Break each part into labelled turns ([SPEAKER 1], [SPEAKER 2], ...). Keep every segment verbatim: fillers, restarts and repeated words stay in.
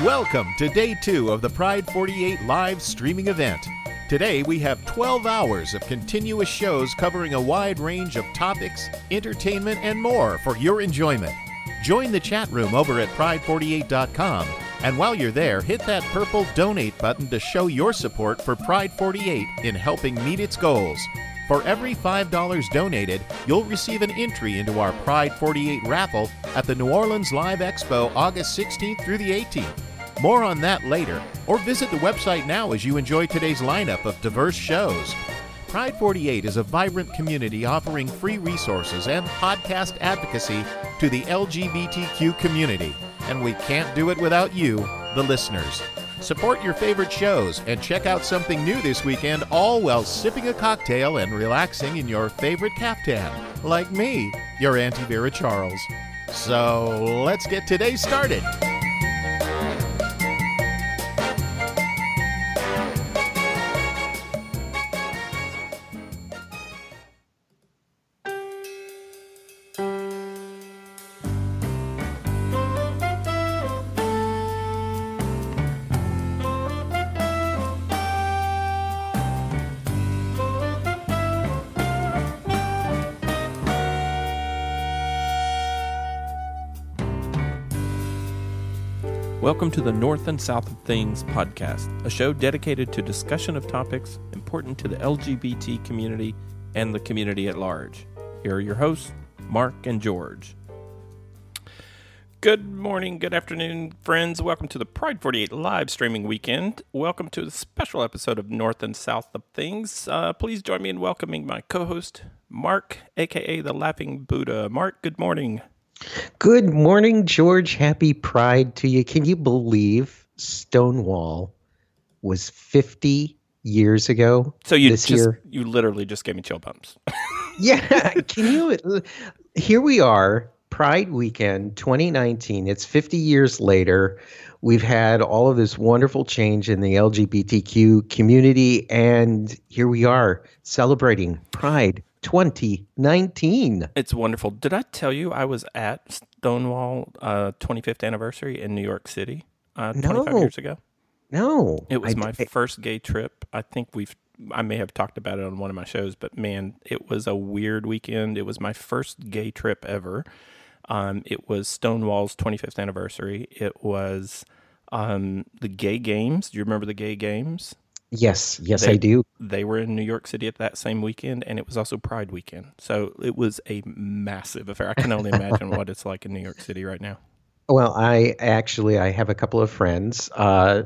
[SPEAKER 1] Welcome to day two of the Pride forty-eight live streaming event. Today we have twelve hours of continuous shows covering a wide range of topics, entertainment, and more for your enjoyment. Join the chat room over at pride forty-eight dot com, and while you're there, hit that purple donate button to show your support for Pride forty-eight in helping meet its goals. For every five dollars donated, you'll receive an entry into our Pride forty-eight raffle at the New Orleans Live Expo August sixteenth through the eighteenth. More on that later, or visit the website now as you enjoy today's lineup of diverse shows. Pride forty-eight is a vibrant community offering free resources and podcast advocacy to the L G B T Q community, and we can't do it without you, the listeners. Support your favorite shows and check out something new this weekend, all while sipping a cocktail and relaxing in your favorite caftan, like me, your Auntie Vera Charles. So let's get today started.
[SPEAKER 2] Welcome to the North and South of Things podcast, a show dedicated to discussion of topics important to the L G B T community and the community at large. Here are your hosts, Mark and George. Good morning, good afternoon, friends. Welcome to the Pride forty-eight live streaming weekend. Welcome to a special episode of North and South of Things. Uh, please join me in welcoming my co-host, Mark, a k a. The Laughing Buddha. Mark, good morning.
[SPEAKER 3] Good morning, George. Happy Pride to you. Can you believe Stonewall was fifty years ago?
[SPEAKER 2] So you
[SPEAKER 3] this
[SPEAKER 2] just
[SPEAKER 3] year?
[SPEAKER 2] You literally just gave me chill bumps.
[SPEAKER 3] Yeah. Can you? Here we are, Pride Weekend twenty nineteen. It's fifty years later. We've had all of this wonderful change in the L G B T Q community, and here we are celebrating Pride twenty nineteen.
[SPEAKER 2] It's wonderful. Did I tell you I was at Stonewall uh, twenty-fifth anniversary in New York City uh, twenty-five
[SPEAKER 3] No.
[SPEAKER 2] years ago?
[SPEAKER 3] No.
[SPEAKER 2] It was
[SPEAKER 3] I-
[SPEAKER 2] my
[SPEAKER 3] I-
[SPEAKER 2] first gay trip. I think we've, I may have talked about it on one of my shows, but man, it was a weird weekend. It was my first gay trip ever. Um, it was Stonewall's twenty-fifth anniversary. It was um, the gay games. Do you remember the gay games?
[SPEAKER 3] Yes. Yes,
[SPEAKER 2] They-
[SPEAKER 3] I do.
[SPEAKER 2] They were in New York City at that same weekend, and it was also Pride weekend. So it was a massive affair. I can only imagine what it's like in New York City right now.
[SPEAKER 3] Well, I actually I have a couple of friends. Uh,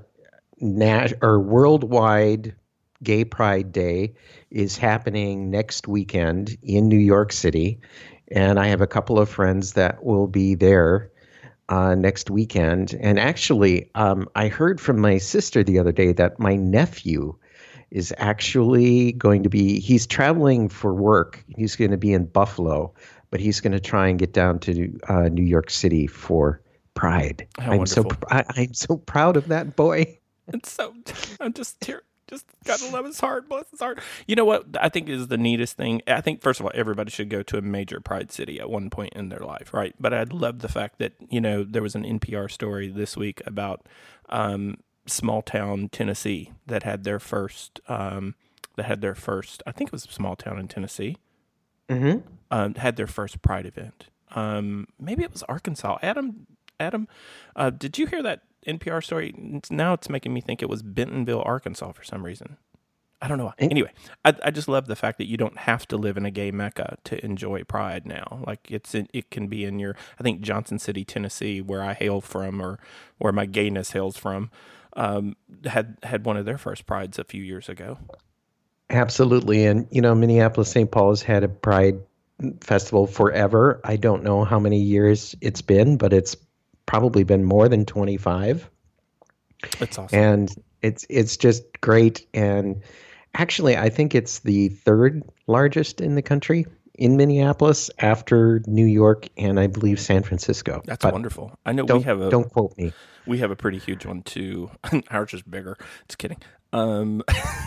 [SPEAKER 3] nat- or Worldwide Gay Pride Day is happening next weekend in New York City, and I have a couple of friends that will be there uh, next weekend. And actually, um, I heard from my sister the other day that my nephew is actually going to be. He's traveling for work. He's going to be in Buffalo, but he's going to try and get down to uh, New York City for Pride.
[SPEAKER 2] How
[SPEAKER 3] I'm so
[SPEAKER 2] wonderful.
[SPEAKER 3] pr- I, I'm so proud of that boy.
[SPEAKER 2] It's so, I'm just here. Just gotta love his heart, bless his heart. You know what I think is the neatest thing? I think, first of all, everybody should go to a major Pride city at one point in their life, right? But I love the fact that, you know, there was an N P R story this week about um, small town Tennessee that had their first, um, that had their first, I think it was a small town in Tennessee,
[SPEAKER 3] Mm-hmm.
[SPEAKER 2] um, had their first Pride event. Um, maybe it was Arkansas. Adam, Adam, uh, did you hear that N P R story? It's- Now it's making me think it was Bentonville, Arkansas for some reason. I don't know why. Anyway, I, I just love the fact that you don't have to live in a gay mecca to enjoy Pride now. Like it's in, it can be in your, I think Johnson City, Tennessee, where I hail from, or where my gayness hails from, um, had had one of their first Prides a few years ago.
[SPEAKER 3] Absolutely. And, you know, Minneapolis, Saint Paul has had a Pride festival forever. I don't know how many years it's been, but it's probably been more than twenty-five.
[SPEAKER 2] That's awesome.
[SPEAKER 3] And it's it's just great. And actually, I think it's the third largest in the country in Minneapolis after New York and I believe San Francisco.
[SPEAKER 2] That's
[SPEAKER 3] But
[SPEAKER 2] wonderful. I know
[SPEAKER 3] Don't,
[SPEAKER 2] we have a
[SPEAKER 3] don't quote me.
[SPEAKER 2] we have a pretty huge one too. Ours is bigger. Just kidding. Um,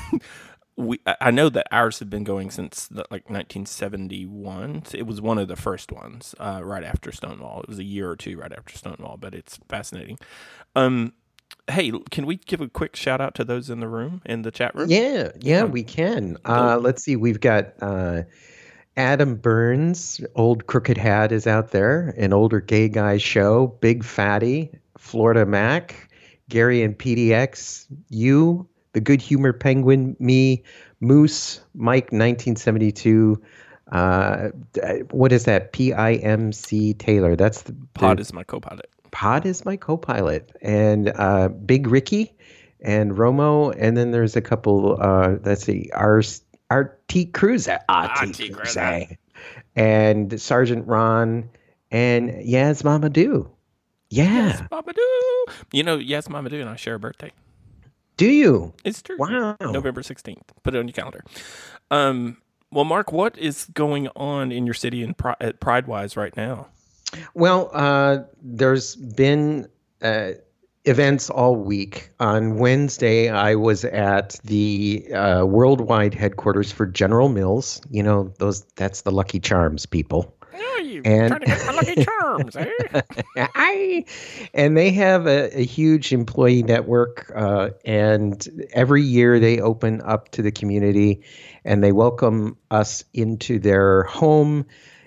[SPEAKER 2] we I I know that ours had been going since the, like nineteen seventy-one. So it was one of the first ones uh, right after Stonewall. It was a year or two right after Stonewall, but it's fascinating. Um, Hey, can we give a quick shout out to those in the room, in the chat room?
[SPEAKER 3] Yeah, yeah, we can. Uh, let's see. We've got uh, Adam Burns, Old Crooked Hat is out there, an older gay guy show, Big Fatty, Florida Mac, Gary and P D X, you, the Good Humor Penguin, me, Moose, Mike nineteen seventy-two. Uh, what is that? P I M C Taylor. That's the
[SPEAKER 2] Pod
[SPEAKER 3] the,
[SPEAKER 2] is my co-pilot.
[SPEAKER 3] Pod is my co-pilot, and uh, Big Ricky and Romo, and then there's a couple. Uh, let's see, R T Cruiser, R T Cruiser, and Sergeant Ron, and Yaz Mamadou. Yeah,
[SPEAKER 2] Yes, Mamadou. You know, Yes, Mamadou and I share a birthday.
[SPEAKER 3] Do you?
[SPEAKER 2] It's true.
[SPEAKER 3] Wow.
[SPEAKER 2] November sixteenth. Put it on your calendar. Um. Well, Mark, what is going on in your city and pri- at Pride-wise right now?
[SPEAKER 3] Well, uh, there's been uh, events all week. On Wednesday, I was at the uh, worldwide headquarters for General Mills. You know, those that's the Lucky Charms people.
[SPEAKER 2] Oh, you
[SPEAKER 3] And-
[SPEAKER 2] trying to get my Lucky Charms, eh?
[SPEAKER 3] I, and they have a, a huge employee network, uh, and every year they open up to the community, and they welcome us into their home,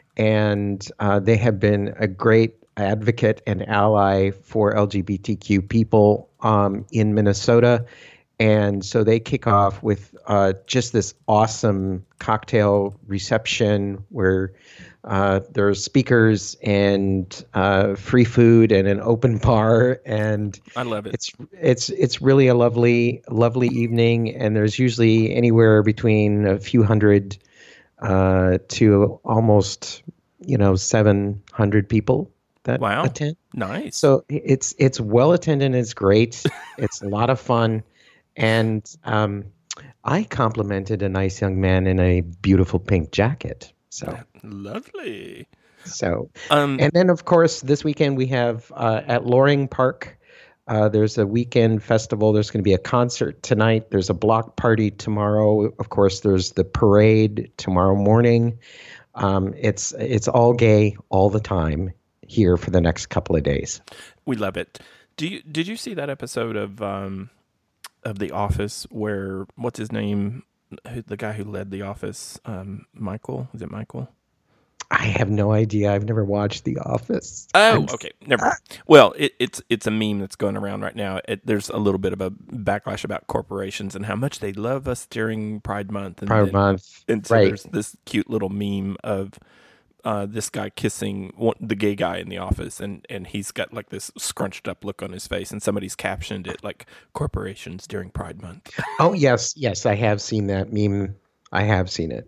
[SPEAKER 3] and uh, they have been a great advocate and ally for L G B T Q people um, in Minnesota. And so they kick off with uh, just this awesome cocktail reception where uh, there's speakers and uh, free food and an open bar, and
[SPEAKER 2] I love it.
[SPEAKER 3] it's it's it's really a lovely lovely evening. And there's usually anywhere between a few hundred uh, to almost you know seven hundred people that
[SPEAKER 2] Wow.
[SPEAKER 3] attend.
[SPEAKER 2] Nice.
[SPEAKER 3] So it's it's well attended. It's great. It's a lot of fun. And um, I complimented a nice young man in a beautiful pink jacket. So,
[SPEAKER 2] Lovely.
[SPEAKER 3] so,
[SPEAKER 2] Um,
[SPEAKER 3] and then of course this weekend we have uh, at Loring Park. Uh, there's a weekend festival. There's going to be a concert tonight. There's a block party tomorrow. Of course, there's the parade tomorrow morning. Um, it's it's all gay all the time here for the next couple of days.
[SPEAKER 2] we love it. Do you did you see that episode of um of The Office where what's his name, who, the guy who led The Office, um, Michael? Is it Michael?
[SPEAKER 3] I have no idea. I've never watched The Office.
[SPEAKER 2] Oh,
[SPEAKER 3] I'm-
[SPEAKER 2] okay. Never mind. Well, it, it's it's a meme that's going around right now. It, there's a little bit of a backlash about corporations and how much they love us during Pride Month. And
[SPEAKER 3] Pride
[SPEAKER 2] then-
[SPEAKER 3] Month.
[SPEAKER 2] And so
[SPEAKER 3] Right.
[SPEAKER 2] there's this cute little meme of uh, this guy kissing one, the gay guy in the office, and, and he's got like this scrunched up look on his face, and somebody's captioned it like corporations during Pride Month.
[SPEAKER 3] Oh, yes. Yes, I have seen that meme. I have seen it.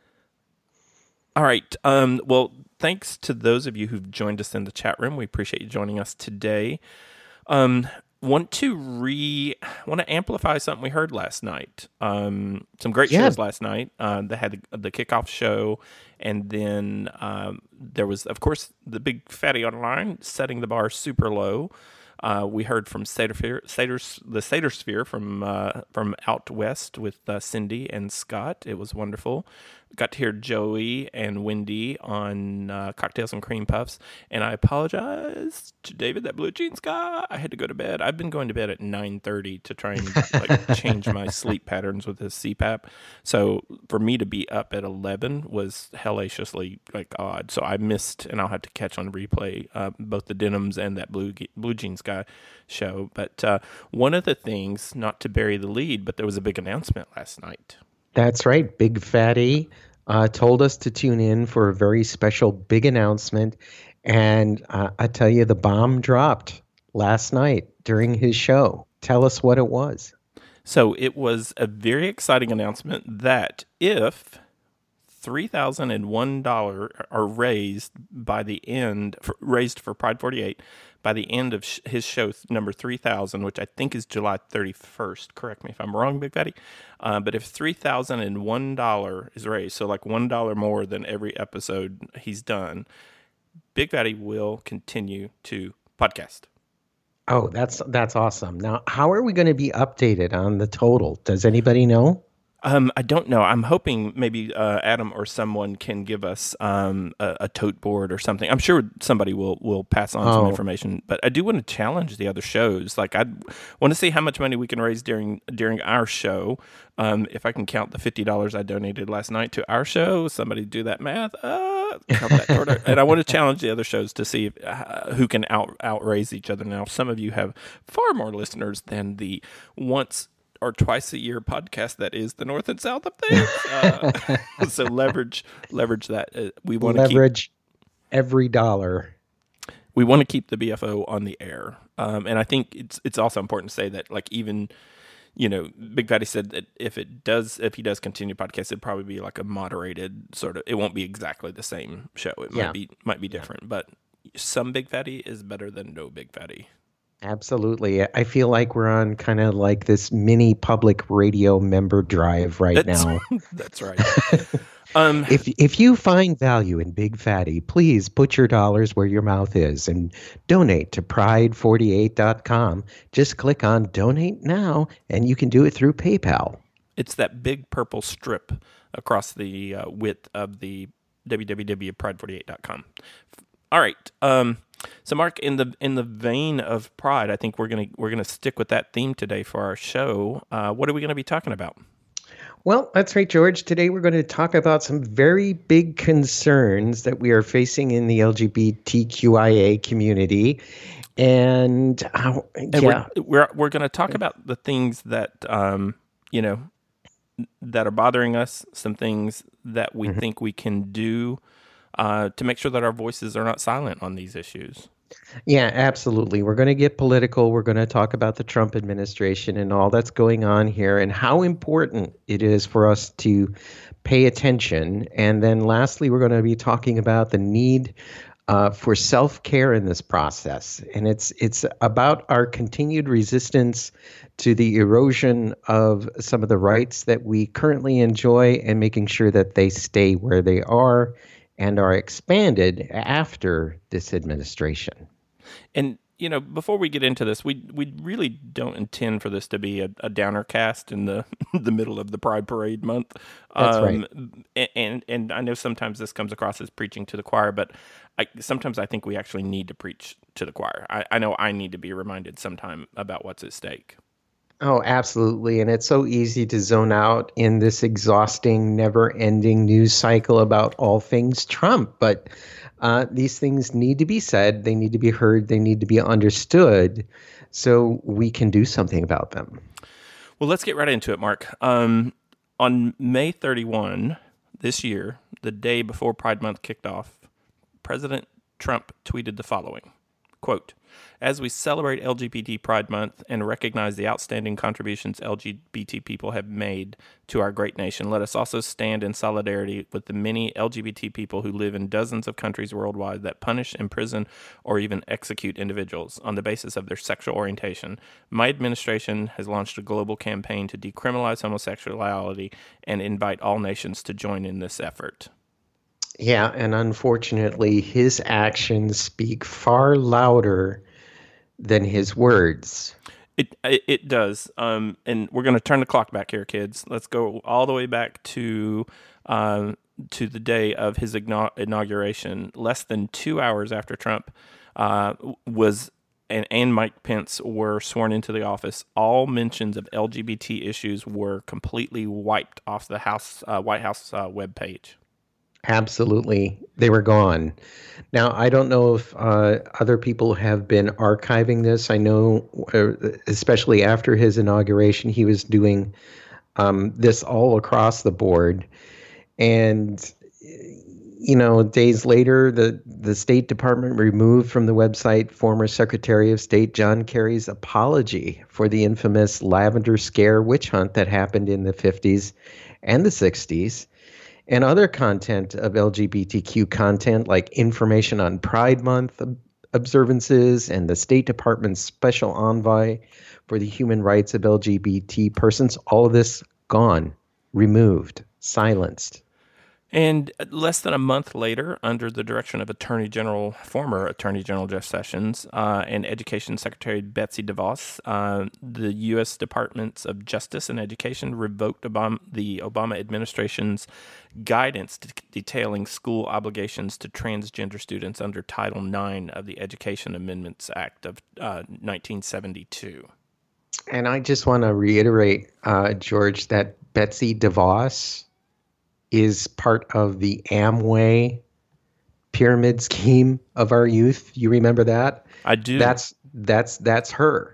[SPEAKER 2] All right. Um, well, thanks to those of you who've joined us in the chat room. We appreciate you joining us today. Um, want to re want to amplify something we heard last night. Um, some great
[SPEAKER 3] Yeah.
[SPEAKER 2] shows last night. Uh, they had the, the kickoff show, and then um, there was, of course, the big fatty online setting the bar super low. Uh, we heard from Seder, Seder's, the Sedersphere from uh, from out west with uh, Cindy and Scott. It was wonderful. Got to hear Joey and Wendy on uh, Cocktails and Cream Puffs. And I apologize to David, that blue jeans guy. I had to go to bed. I've been going to bed at nine thirty to try and like change my sleep patterns with this C PAP. So for me to be up at eleven was hellaciously like odd. So I missed, and I'll have to catch on replay uh, both the Denims and that blue blue jeans guy show. But uh, one of the things, not to bury the lead, but there was a big announcement last night.
[SPEAKER 3] That's right. Big Fatty uh, told us to tune in for a very special big announcement. And uh, I tell you, the bomb dropped last night during his show. Tell us what it was.
[SPEAKER 2] So it was a very exciting announcement that if three thousand one dollars are raised by the end, for, raised for Pride forty-eight, by the end of sh- his show number three thousand, which I think is July thirty-first. Correct me if I'm wrong, Big Fatty. Uh, but if three thousand one dollars is raised, so like one dollar more than every episode he's done, Big Fatty will continue to podcast.
[SPEAKER 3] Oh, that's that's awesome. Now, how are we going to be updated on the total? Does anybody know?
[SPEAKER 2] Um, I don't know. I'm hoping maybe uh, Adam or someone can give us um, a, a tote board or something. I'm sure somebody will, will pass on some
[SPEAKER 3] Oh.
[SPEAKER 2] information. But I do want to challenge the other shows. Like I want to see how much money we can raise during during our show. Um, if I can count the fifty dollars I donated last night to our show, somebody do that math. Uh, count that toward our, and I want to challenge the other shows to see if, uh, who can out outraise each other. Now, some of you have far more listeners than the once or twice a year podcast that is the North and South of things. Uh, so leverage leverage that. Uh, we want to
[SPEAKER 3] Leverage
[SPEAKER 2] keep,
[SPEAKER 3] every dollar.
[SPEAKER 2] we want to keep the B F O on the air, um, and I think it's it's also important to say that, like, even, you know, Big Fatty said that if it does, if he does continue podcast, it'd probably be like a moderated sort of. It won't be exactly the same show. It
[SPEAKER 3] Yeah.
[SPEAKER 2] might be might be different, but some Big Fatty is better than no Big Fatty.
[SPEAKER 3] Absolutely. I feel like we're on kind of like this mini public radio member drive right
[SPEAKER 2] That's,
[SPEAKER 3] now.
[SPEAKER 2] that's right. Um,
[SPEAKER 3] If if you find value in Big Fatty, please put your dollars where your mouth is and donate to pride forty-eight dot com. Just click on donate now and you can do it through PayPal.
[SPEAKER 2] It's that big purple strip across the uh, width of the w w w dot pride forty-eight dot com. All right. Um, so, Mark, in the in the vein of Pride, I think we're gonna we're gonna stick with that theme today for our show. Uh, what are we going to be talking about?
[SPEAKER 3] Well, that's right, George. Today we're going to talk about some very big concerns that we are facing in the L G B T Q I A community. And, uh,
[SPEAKER 2] And
[SPEAKER 3] yeah,
[SPEAKER 2] we're we're, we're going to talk about the things that um, you know that are bothering us. Some things that we
[SPEAKER 3] Mm-hmm.
[SPEAKER 2] think we can do uh, to make sure that our voices are not silent on these issues.
[SPEAKER 3] yeah, absolutely. We're going to get political. We're going to talk about the Trump administration and all that's going on here and how important it is for us to pay attention. And then lastly, we're going to be talking about the need uh, for self-care in this process. And it's it's about our continued resistance to the erosion of some of the rights that we currently enjoy and making sure that they stay where they are and are expanded after this administration.
[SPEAKER 2] And, you know, before we get into this, we we really don't intend for this to be a, a downer cast in the the middle of the Pride Parade month.
[SPEAKER 3] That's
[SPEAKER 2] um, right. And and I know sometimes this comes across as preaching to the choir, but I, sometimes I think we actually need to preach to the choir. I, I know I need to be reminded sometime about what's at stake.
[SPEAKER 3] Oh, absolutely. And it's so easy to zone out in this exhausting, never-ending news cycle about all things Trump. But uh, these things need to be said. They need to be heard. They need to be understood so we can do something about them.
[SPEAKER 2] Well, let's get right into it, Mark. Um, on May thirty-first this year, the day before Pride Month kicked off, President Trump tweeted the following, quote, "As we celebrate L G B T Pride Month and recognize the outstanding contributions L G B T people have made to our great nation, let us also stand in solidarity with the many L G B T people who live in dozens of countries worldwide that punish, imprison, or even execute individuals on the basis of their sexual orientation. My administration has launched a global campaign to decriminalize homosexuality and invite all nations to join in this effort."
[SPEAKER 3] Yeah, and unfortunately, his actions speak far louder than his words.
[SPEAKER 2] It it, it does, um, and we're going to turn the clock back here, kids. Let's go all the way back to um, to the day of his igno- inauguration. Less than two hours after Trump uh, was and, and Mike Pence were sworn into the office, all mentions of L G B T issues were completely wiped off the House uh, White House uh, webpage.
[SPEAKER 3] Absolutely. They were gone. Now, I don't know if uh, other people have been archiving this. I know, uh, especially after his inauguration, he was doing um, this all across the board. And, you know, days later, the, the State Department removed from the website former Secretary of State John Kerry's apology for the infamous Lavender Scare witch hunt that happened in the fifties and the sixties. And other content of L G B T Q content, like information on Pride Month observances and the State Department's special envoy for the human rights of L G B T persons, all of this gone, removed, silenced.
[SPEAKER 2] And less than a month later, under the direction of Attorney General, former Attorney General Jeff Sessions, uh, and Education Secretary Betsy DeVos, uh, the U S Departments of Justice and Education revoked Obama, the Obama administration's guidance to detailing school obligations to transgender students under Title nine of the Education Amendments Act of uh, nineteen seventy-two.
[SPEAKER 3] And I just want to reiterate, uh, George, that Betsy DeVos is part of the Amway pyramid scheme of our youth. You remember that?
[SPEAKER 2] I do.
[SPEAKER 3] That's that's that's her,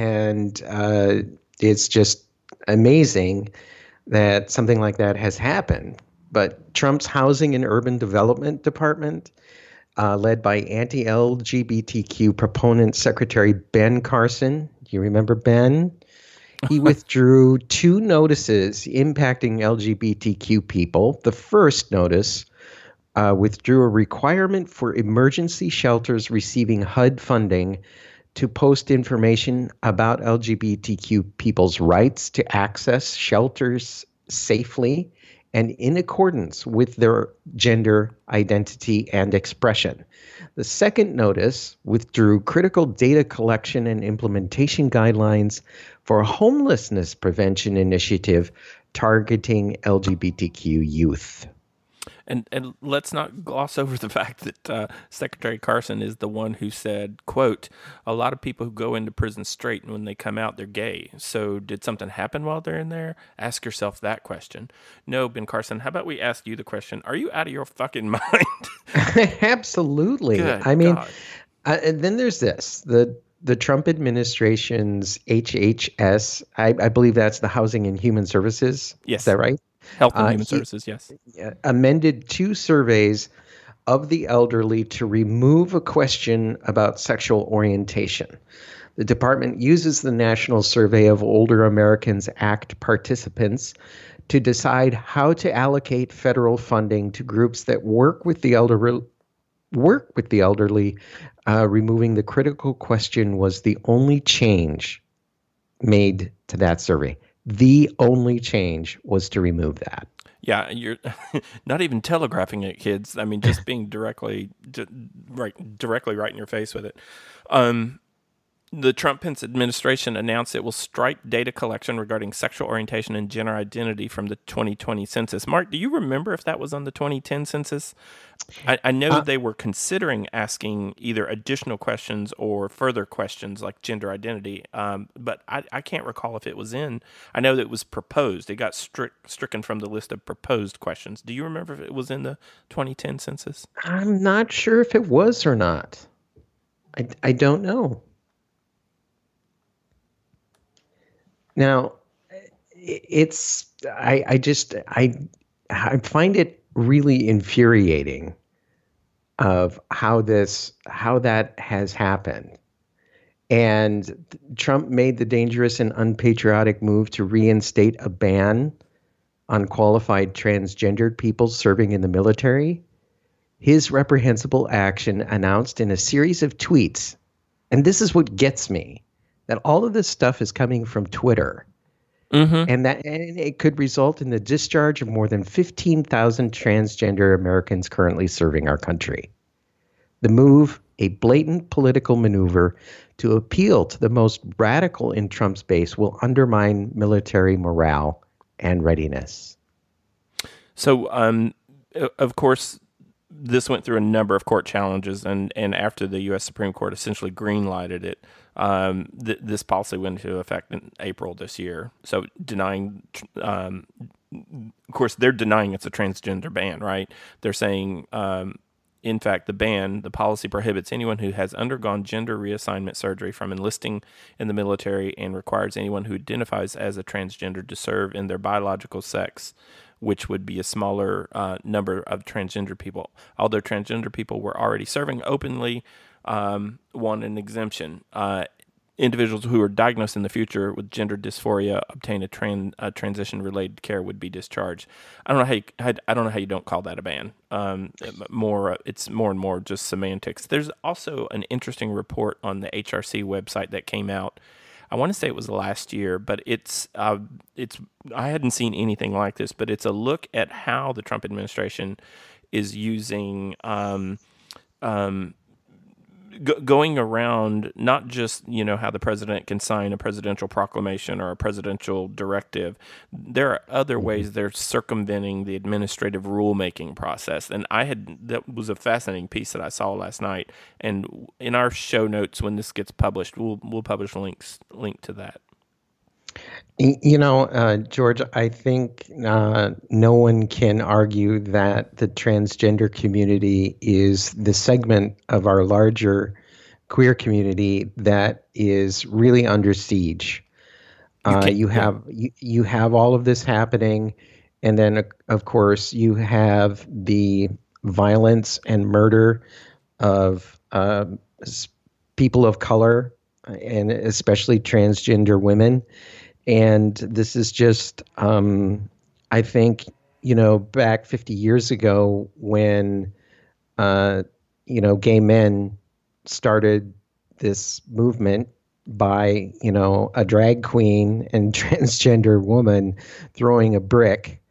[SPEAKER 3] and uh, it's just amazing that something like that has happened. But Trump's Housing and Urban Development Department, uh, led by anti-L G B T Q proponent Secretary Ben Carson, you remember Ben? He withdrew two notices impacting L G B T Q people. The first notice uh, withdrew a requirement for emergency shelters receiving H U D funding to post information about L G B T Q people's rights to access shelters safely and in accordance with their gender identity and expression. The second notice withdrew critical data collection and implementation guidelines for a homelessness prevention initiative targeting L G B T Q youth.
[SPEAKER 2] And and let's not gloss over the fact that uh, Secretary Carson is the one who said, quote, a lot of people who go into prison straight, and when they come out, they're gay. So did something happen while they're in there? Ask yourself that question. No, Ben Carson, how about we ask you the question, are you out of your fucking mind?
[SPEAKER 3] Absolutely.
[SPEAKER 2] Good
[SPEAKER 3] I mean,
[SPEAKER 2] God.
[SPEAKER 3] uh, and then there's this, the the Trump administration's H H S, I, I believe that's the Housing and Human Services.
[SPEAKER 2] Yes.
[SPEAKER 3] Is that right?
[SPEAKER 2] Health and
[SPEAKER 3] Uh,
[SPEAKER 2] Human
[SPEAKER 3] he-
[SPEAKER 2] Services, yes.
[SPEAKER 3] uh, amended two surveys of the elderly to remove a question about sexual orientation. The department uses the National Survey of Older Americans Act participants to decide how to allocate federal funding to groups that work with the elderly. Work with the elderly. Uh, removing the critical question was the only change made to that survey. The only change was to remove that.
[SPEAKER 2] Yeah, you're not even telegraphing it, kids. I mean, just being directly, d- right, directly right in your face with it. Um, the Trump-Pence administration announced it will strike data collection regarding sexual orientation and gender identity from the twenty twenty census. Mark, do you remember if that was on the twenty ten census? I, I know
[SPEAKER 3] Uh,
[SPEAKER 2] they were considering asking either additional questions or further questions like gender identity, um, but I, I can't recall if it was in. I know that it was proposed. It got stri- stricken from the list of proposed questions. Do you remember if it was in the twenty ten census?
[SPEAKER 3] I'm not sure if it was or not. I, I don't know. Now, it's I I just I I find it really infuriating of how this how that has happened. And Trump made the dangerous and unpatriotic move to reinstate a ban on qualified transgendered people serving in the military. His reprehensible action announced in a series of tweets, and this is what gets me, that all of this stuff is coming from Twitter,
[SPEAKER 2] Mm-hmm.
[SPEAKER 3] and that and it could result in the discharge of more than fifteen thousand transgender Americans currently serving our country. The move, a blatant political maneuver to appeal to the most radical in Trump's base, will undermine military morale and readiness.
[SPEAKER 2] So, um, o- of course, this went through a number of court challenges, and, and after the U S Supreme Court essentially green-lighted it, um, th- this policy went into effect in April this year. So denying, um, of course, they're denying it's a transgender ban, right? They're saying, um, in fact, the ban, the policy prohibits anyone who has undergone gender reassignment surgery from enlisting in the military and requires anyone who identifies as a transgender to serve in their biological sex, which would be a smaller uh, number of transgender people. Although transgender people were already serving openly, um, want an exemption. Uh, individuals who are diagnosed in the future with gender dysphoria obtain a, tran- a transition-related care would be discharged. I don't know how you, I I don't know how you don't call that a ban. Um, more, it's more and more just semantics. There's also an interesting report on the H R C website that came out I want to say it was last year, but it's uh, it's I hadn't seen anything like this, but it's a look at how the Trump administration is using um, um, g- going around not just, you know, how the president can sign a presidential proclamation or a presidential directive. There are other ways they're circumventing the administrative rulemaking process. And I had, that was a fascinating piece that I saw last night. And in our show notes, when this gets published, we'll, we'll publish links, link to that.
[SPEAKER 3] You know, uh, George, I think uh, no one can argue that the transgender community is the segment of our larger queer community that is really under siege. You, uh, you have yeah. you, you have all of this happening, and then of course you have the violence and murder of uh, people of color, and especially transgender women. And this is just, um, I think, you know, back fifty years ago when, uh, you know, gay men started this movement by, you know, a drag queen and transgender woman throwing a brick.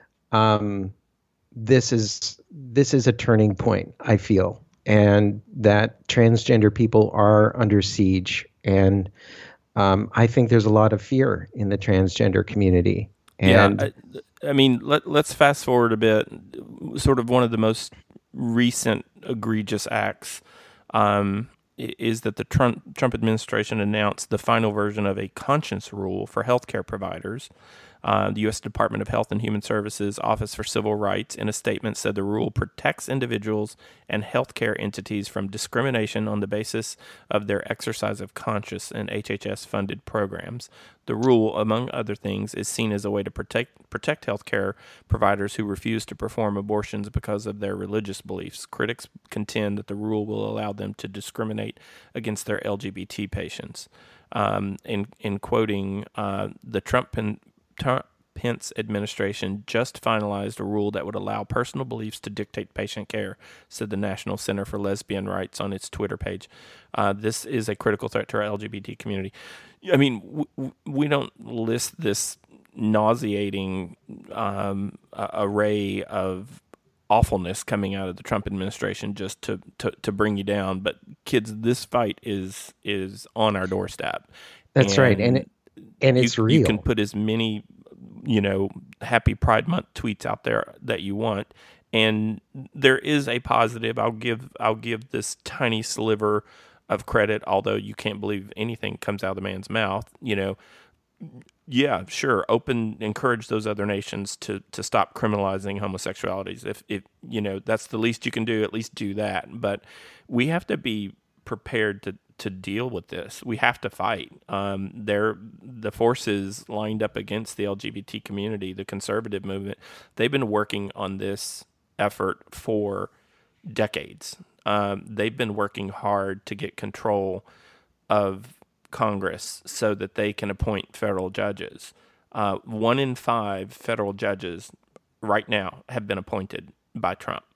[SPEAKER 3] Um, this is this is a turning point, I feel, and that transgender people are under siege. And Um, I think there's a lot of fear in the transgender community. And
[SPEAKER 2] yeah, I, I mean, let, let's fast forward a bit. Sort of one of the most recent egregious acts um, is that the Trump, Trump administration announced the final version of a conscience rule for healthcare providers. Uh, the U S Department of Health and Human Services Office for Civil Rights, in a statement, said the rule protects individuals and healthcare entities from discrimination on the basis of their exercise of conscience in H H S-funded programs. The rule, among other things, is seen as a way to protect protect healthcare providers who refuse to perform abortions because of their religious beliefs. Critics contend that the rule will allow them to discriminate against their L G B T patients. Um, in in quoting uh, the Trump and Pence administration just finalized a rule that would allow personal beliefs to dictate patient care, said the National Center for Lesbian Rights on its Twitter page. Uh, this is a critical threat to our L G B T community. I mean, w- we don't list this nauseating um, uh, array of awfulness coming out of the Trump administration just to, to, to bring you down. But kids, this fight is is on our doorstep.
[SPEAKER 3] That's and right. And it, And it's
[SPEAKER 2] you,
[SPEAKER 3] real.
[SPEAKER 2] You can put as many, you know, Happy Pride Month tweets out there that you want, and there is a positive. I'll give I'll give this tiny sliver of credit, although you can't believe anything comes out of the man's mouth. You know, yeah, sure, open, encourage those other nations to to stop criminalizing homosexualities. If if you know that's the least you can do, at least do that. But we have to be prepared to. to deal with this. We have to fight. Um, they're, the forces lined up against the L G B T community, the conservative movement, they've been working on this effort for decades. Um, they've been working hard to get control of Congress so that they can appoint federal judges. Uh, one in five federal judges right now have been appointed by Trump.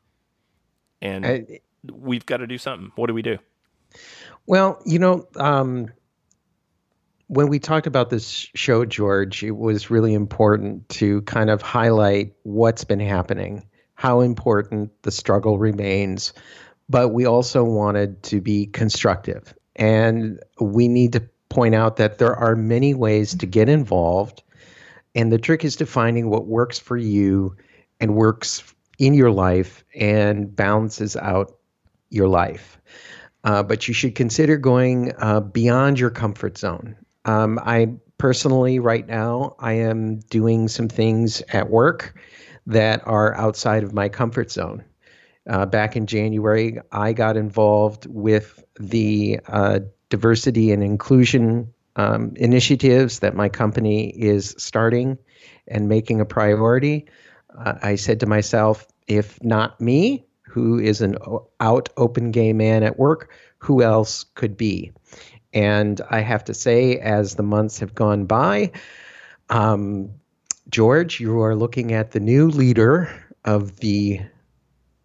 [SPEAKER 2] And I, we've got to do something. What do we do?
[SPEAKER 3] Well, you know, um, when we talked about this show, George, it was really important to kind of highlight what's been happening, how important the struggle remains, but we also wanted to be constructive. And we need to point out that there are many ways to get involved, and the trick is to finding what works for you and works in your life and balances out your life. Uh, but you should consider going uh, beyond your comfort zone. Um, I personally, right now, I am doing some things at work that are outside of my comfort zone. Uh, back in January, I got involved with the uh, diversity and inclusion um, initiatives that my company is starting and making a priority. Uh, I said to myself, if not me, who is an out open gay man at work, who else could be? And I have to say, as the months have gone by, um, George, you are looking at the new leader of the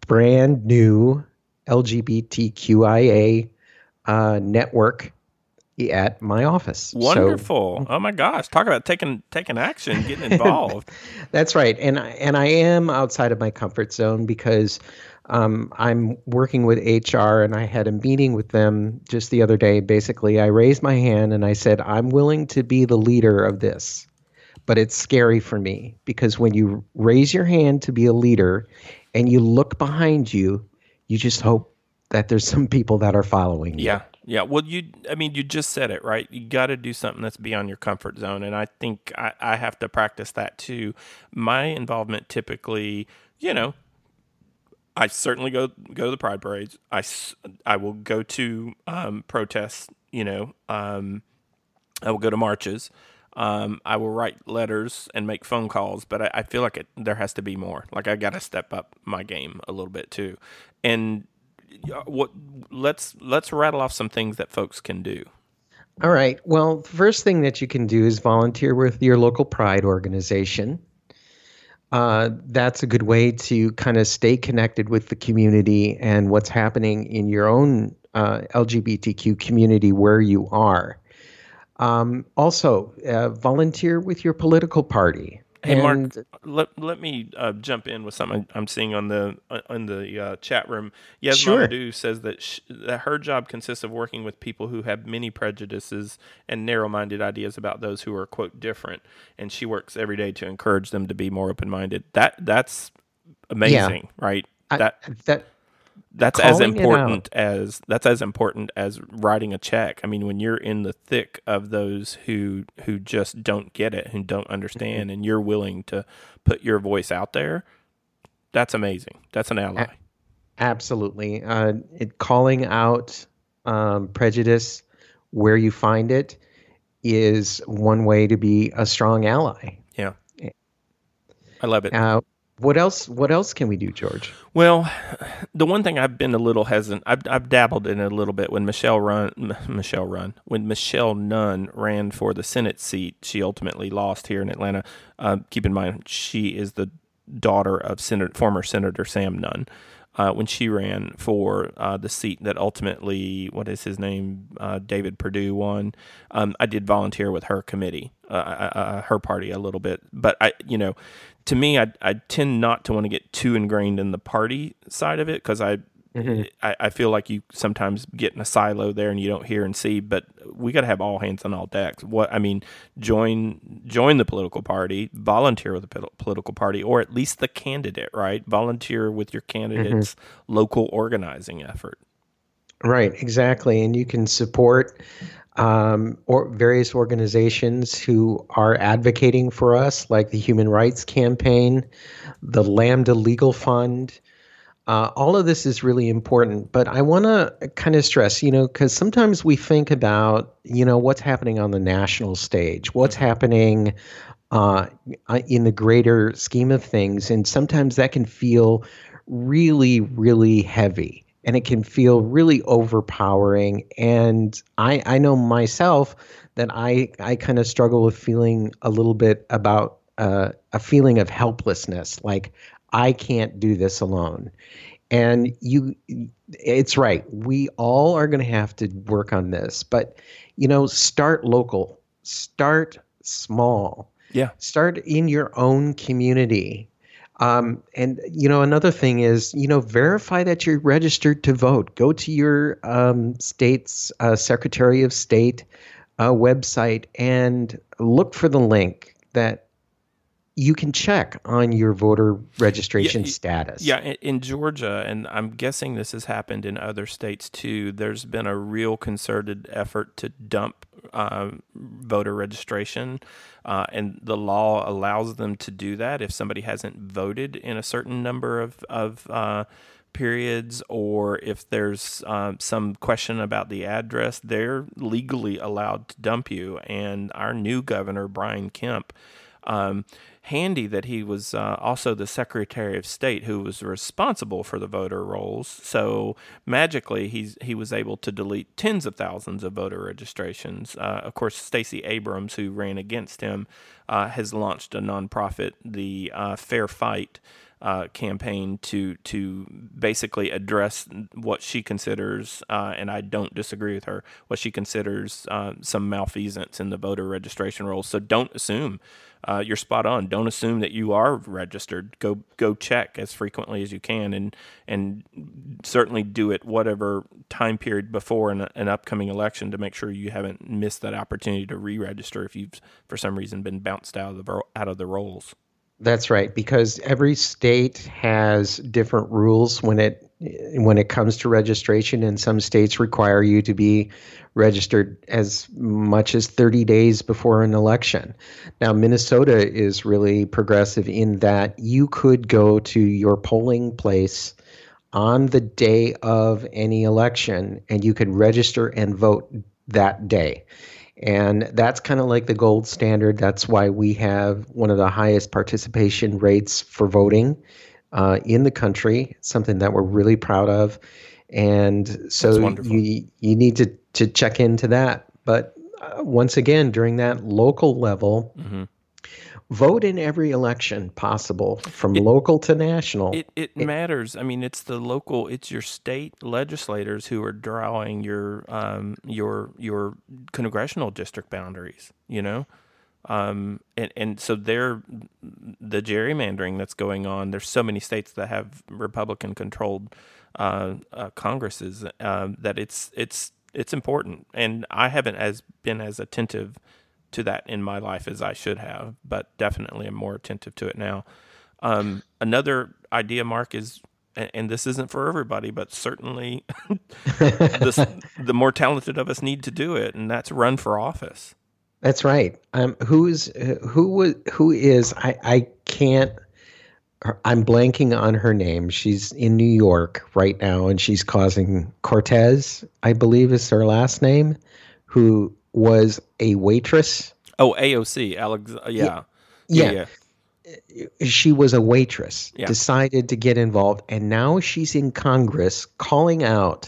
[SPEAKER 3] brand new L G B T Q I A uh, network at my office.
[SPEAKER 2] Wonderful.
[SPEAKER 3] So,
[SPEAKER 2] Oh my gosh. Talk about taking taking action, getting involved.
[SPEAKER 3] that's right. And I- and I am outside of my comfort zone because um, I'm working with H R, and I had a meeting with them just the other day. Basically, I raised my hand and I said, I'm willing to be the leader of this, but it's scary for me because when you raise your hand to be a leader and you look behind you, you just hope that there's some people that are following you.
[SPEAKER 2] Yeah. Yeah. Well, you, I mean, you just said it, right? You got to do something that's beyond your comfort zone. And I think I, I have to practice that too. My involvement typically, you know, I certainly go go to the pride parades. I, s- I will go to um, protests, you know, um, I will go to marches. Um, I will write letters and make phone calls, but I, I feel like it, there has to be more. Like I got to step up my game a little bit too. And uh, what let's let's rattle off some things that folks can do.
[SPEAKER 3] All right. Well, the first thing that you can do is volunteer with your local pride organization. Uh, that's a good way to kind of stay connected with the community and what's happening in your own uh, L G B T Q community where you are. Um, also, uh, volunteer with your political party.
[SPEAKER 2] Hey,
[SPEAKER 3] and,
[SPEAKER 2] Mark, let let me uh, jump in with something I'm seeing on the uh, in the uh, chat room. Yes,
[SPEAKER 3] Sure.
[SPEAKER 2] Mamadou says that, sh- that her job consists of working with people who have many prejudices and narrow-minded ideas about those who are, quote, different, and she works every day to encourage them to be more open-minded. That that's amazing, right?
[SPEAKER 3] I,
[SPEAKER 2] That
[SPEAKER 3] that
[SPEAKER 2] that's as
[SPEAKER 3] calling it
[SPEAKER 2] important
[SPEAKER 3] out.
[SPEAKER 2] as that's as important as writing a check. I mean, when you're in the thick of those who who just don't get it, who don't understand, and you're willing to put your voice out there, that's amazing. That's an ally.
[SPEAKER 3] Absolutely. Uh, it, calling out um, prejudice where you find it is one way to be a strong ally.
[SPEAKER 2] Yeah, I love it.
[SPEAKER 3] Uh, what else? What else can we do, George?
[SPEAKER 2] Well, the one thing I've been a little hesitant, I've, I've dabbled in it a little bit when Michelle Run, M- Michelle Run, when Michelle Nunn ran for the Senate seat, she ultimately lost here in Atlanta. Uh, keep in mind, she is the daughter of Senator, former Senator Sam Nunn. Uh, when she ran for uh, the seat that ultimately, what is his name, uh, David Perdue won, um, I did volunteer with her committee, uh, uh, her party a little bit. But I, you know, to me, I I tend not to want to get too ingrained in the party side of it because I, mm-hmm. I I feel like you sometimes get in a silo there and you don't hear and see. But we got to have all hands on all decks. What I mean, join join the political party, volunteer with the political party, or at least the candidate. Right, volunteer with your candidate's mm-hmm. local organizing effort.
[SPEAKER 3] Right, exactly, and you can support um, or various organizations who are advocating for us, like the Human Rights Campaign, the Lambda Legal Fund. Uh, all of this is really important, but I want to kind of stress, you know, because sometimes we think about, you know, what's happening on the national stage, what's happening uh, in the greater scheme of things, and sometimes that can feel really, really heavy. And it can feel really overpowering. And I, I know myself that I, I kind of struggle with feeling a little bit about uh, a feeling of helplessness, like I can't do this alone. And you, it's right. We all are going to have to work on this. But, you know, start local, start small.
[SPEAKER 2] Yeah.
[SPEAKER 3] Start in your own community. Um, and, you know, another thing is, you know, verify that you're registered to vote. Go to your um, state's uh, Secretary of State uh, website and look for the link that you can check on your voter registration
[SPEAKER 2] yeah,
[SPEAKER 3] status.
[SPEAKER 2] Yeah, in, in Georgia, and I'm guessing this has happened in other states too, there's been a real concerted effort to dump uh, voter registration, uh, and the law allows them to do that if somebody hasn't voted in a certain number of, of uh, periods, or if there's um, some question about the address, they're legally allowed to dump you. And our new governor, Brian Kemp, um, handy that he was uh, also the Secretary of State who was responsible for the voter rolls. So magically, he's he was able to delete tens of thousands of voter registrations. Uh, of course, Stacey Abrams, who ran against him, uh, has launched a nonprofit, the uh, Fair Fight, uh, campaign to to basically address what she considers, uh, and I don't disagree with her, what she considers uh, some malfeasance in the voter registration rolls. So don't assume. Uh, you're spot on. Don't assume that you are registered. Go go check as frequently as you can, and and certainly do it whatever time period before an, an upcoming election to make sure you haven't missed that opportunity to re-register if you've for some reason been bounced out of the out of the rolls.
[SPEAKER 3] That's right, because every state has different rules when it when it comes to registration, and some states require you to be registered as much as thirty days before an election. Now, Minnesota is really progressive in that you could go to your polling place on the day of any election, and you could register and vote that day. And that's kind of like the gold standard. That's why we have one of the highest participation rates for voting uh, in the country, something that we're really proud of. And so you you need to, to check into that. But uh, once again, during that local level, mm-hmm. vote in every election possible, from it, local to national.
[SPEAKER 2] It, it it matters. I mean, it's the local, it's your state legislators who are drawing your um your your congressional district boundaries. You know, um and and so they're the gerrymandering that's going on. There's so many states that have Republican controlled uh, uh, Congresses uh, that it's it's it's important. And I haven't as been as attentive to that in my life as I should have, but definitely I'm more attentive to it now. Um, another idea, Mark, is, and, and this isn't for everybody, but certainly this, the more talented of us need to do it, and that's run for office.
[SPEAKER 3] That's right. Um, who's who was who is I I can't. I'm blanking on her name. She's in New York right now, and she's causing Cortez, I believe is her last name, who was a waitress.
[SPEAKER 2] Oh, A O C, Alex. Yeah.
[SPEAKER 3] Yeah. yeah. yeah. She was a waitress, yeah. decided to get involved, and now she's in Congress calling out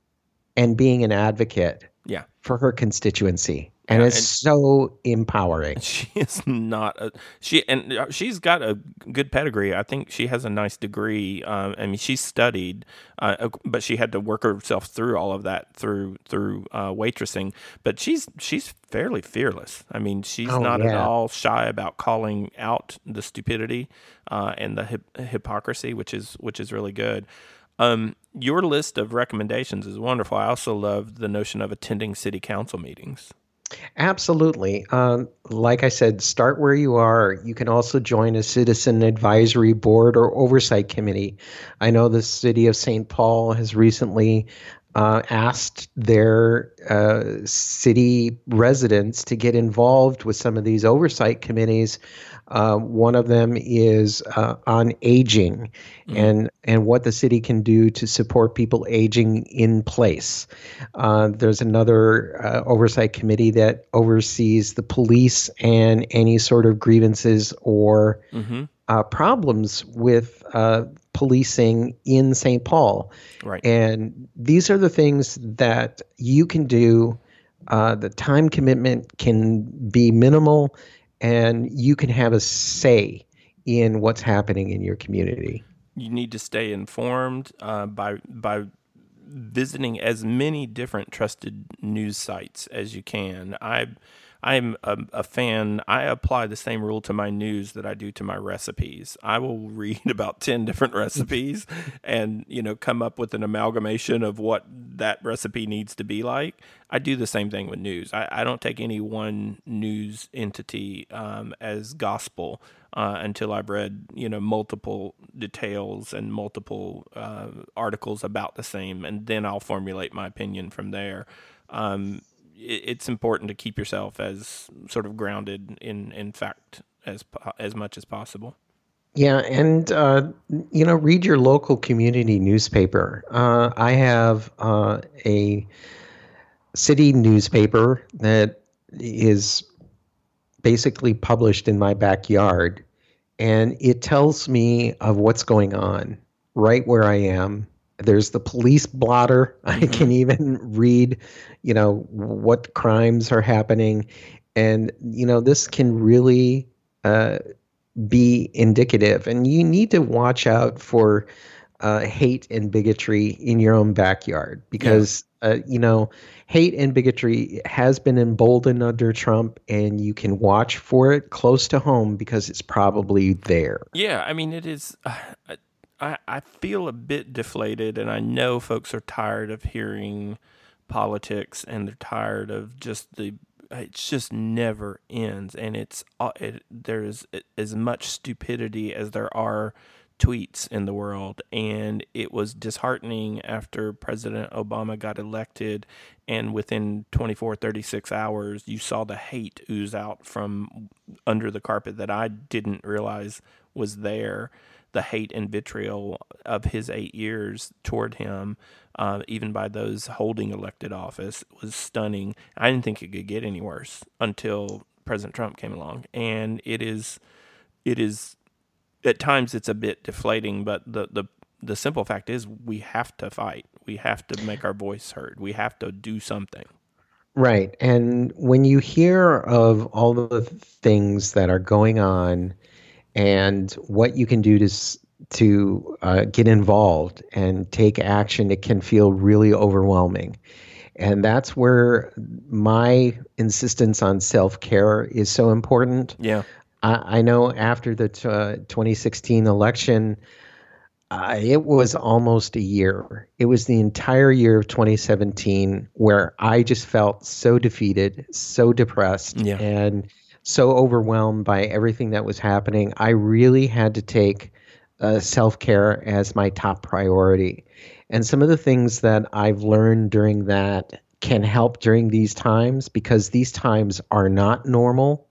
[SPEAKER 3] and being an advocate
[SPEAKER 2] yeah.
[SPEAKER 3] for her constituency. And yeah, it's and so empowering.
[SPEAKER 2] She is not a she, and she's got a good pedigree. I think she has a nice degree. Um, I mean, she studied, uh, but she had to work herself through all of that through through uh, waitressing. But she's she's fairly fearless. I mean, she's oh, not yeah. at all shy about calling out the stupidity uh, and the hip, hypocrisy, which is which is really good. Um, your list of recommendations is wonderful. I also love the notion of attending city council meetings.
[SPEAKER 3] Absolutely. Um, like I said, start where you are. You can also join a citizen advisory board or oversight committee. I know the city of Saint Paul has recently uh, asked their uh, city residents to get involved with some of these oversight committees. Uh, one of them is uh, on aging mm-hmm. and and what the city can do to support people aging in place. Uh, there's another uh, oversight committee that oversees the police and any sort of grievances or mm-hmm. uh, problems with uh, policing in Saint Paul.
[SPEAKER 2] Right.
[SPEAKER 3] And these are the things that you can do. Uh, the time commitment can be minimal, and you can have a say in what's happening in your community.
[SPEAKER 2] You need to stay informed uh, by by visiting as many different trusted news sites as you can. I I'm a, a fan. I apply the same rule to my news that I do to my recipes. I will read about ten different recipes and, you know, come up with an amalgamation of what that recipe needs to be like. I do the same thing with news. I, I don't take any one news entity um, as gospel uh, until I've read, you know, multiple details and multiple uh, articles about the same, and then I'll formulate my opinion from there. Um, it's important to keep yourself as sort of grounded in, in fact as as much as possible.
[SPEAKER 3] Yeah, and, uh, you know, read your local community newspaper. Uh, I have uh, a city newspaper that is basically published in my backyard, and it tells me of what's going on right where I am. There's the police blotter. I can even read, you know, what crimes are happening. And, you know, this can really uh, be indicative. And you need to watch out for uh, hate and bigotry in your own backyard because, yeah. uh, you know, hate and bigotry has been emboldened under Trump, and you can watch for it close to home because it's probably there.
[SPEAKER 2] Yeah, I mean, it is. Uh, I, I feel a bit deflated, and I know folks are tired of hearing politics, and they're tired of just the. It's just never ends, and it's it, there's as much stupidity as there are tweets in the world, and it was disheartening after President Obama got elected, and within twenty-four, thirty-six hours, you saw the hate ooze out from under the carpet that I didn't realize was there. The hate and vitriol of his eight years toward him, uh, even by those holding elected office, was stunning. I didn't think it could get any worse until President Trump came along, and it is, it is, at times it's a bit deflating. But the the the simple fact is, we have to fight. We have to make our voice heard. We have to do something.
[SPEAKER 3] Right, and when you hear of all the things that are going on, and what you can do to to uh, get involved and take action, it can feel really overwhelming. And that's where my insistence on self-care is so important.
[SPEAKER 2] Yeah.
[SPEAKER 3] I, I know after the t- uh, twenty sixteen election, uh, it was almost a year. It was the entire year of twenty seventeen where I just felt so defeated, so depressed,
[SPEAKER 2] yeah.
[SPEAKER 3] and so overwhelmed by everything that was happening. I really had to take uh, self-care as my top priority. And some of the things that I've learned during that can help during these times, because these times are not normal.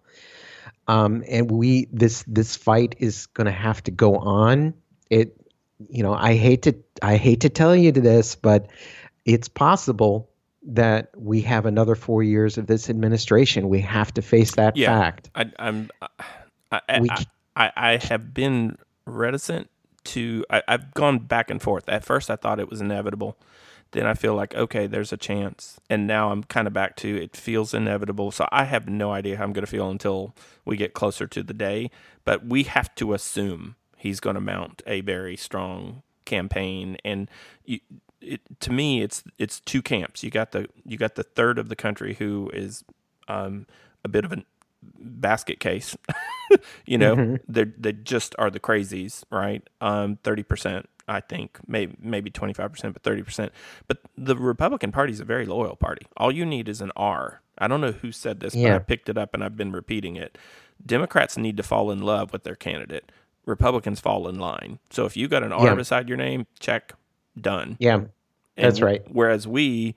[SPEAKER 3] Um, and we this this fight is going to have to go on. It, you know, I hate to I hate to tell you this, but it's possible that we have another four years of this administration. We have to face that
[SPEAKER 2] yeah,
[SPEAKER 3] fact.
[SPEAKER 2] I, I'm, I, I,
[SPEAKER 3] we,
[SPEAKER 2] I, I have been reticent to. I, I've gone back and forth. At first, I thought it was inevitable. Then I feel like, okay, there's a chance. And now I'm kind of back to it feels inevitable. So I have no idea how I'm going to feel until we get closer to the day. But we have to assume he's going to mount a very strong campaign. And you, It, to me, it's it's two camps. You got the you got the third of the country who is um, a bit of a basket case. you know, mm-hmm. they they just are the crazies, right? Um, thirty percent, I think, maybe maybe twenty five percent, but thirty percent. But the Republican Party is a very loyal party. All you need is an R. I don't know who said this,
[SPEAKER 3] yeah.
[SPEAKER 2] but I picked it up and I've been repeating it. Democrats need to fall in love with their candidate. Republicans fall in line. So if you got an R yeah. beside your name, check. Done.
[SPEAKER 3] Yeah, that's
[SPEAKER 2] and,
[SPEAKER 3] right.
[SPEAKER 2] Whereas we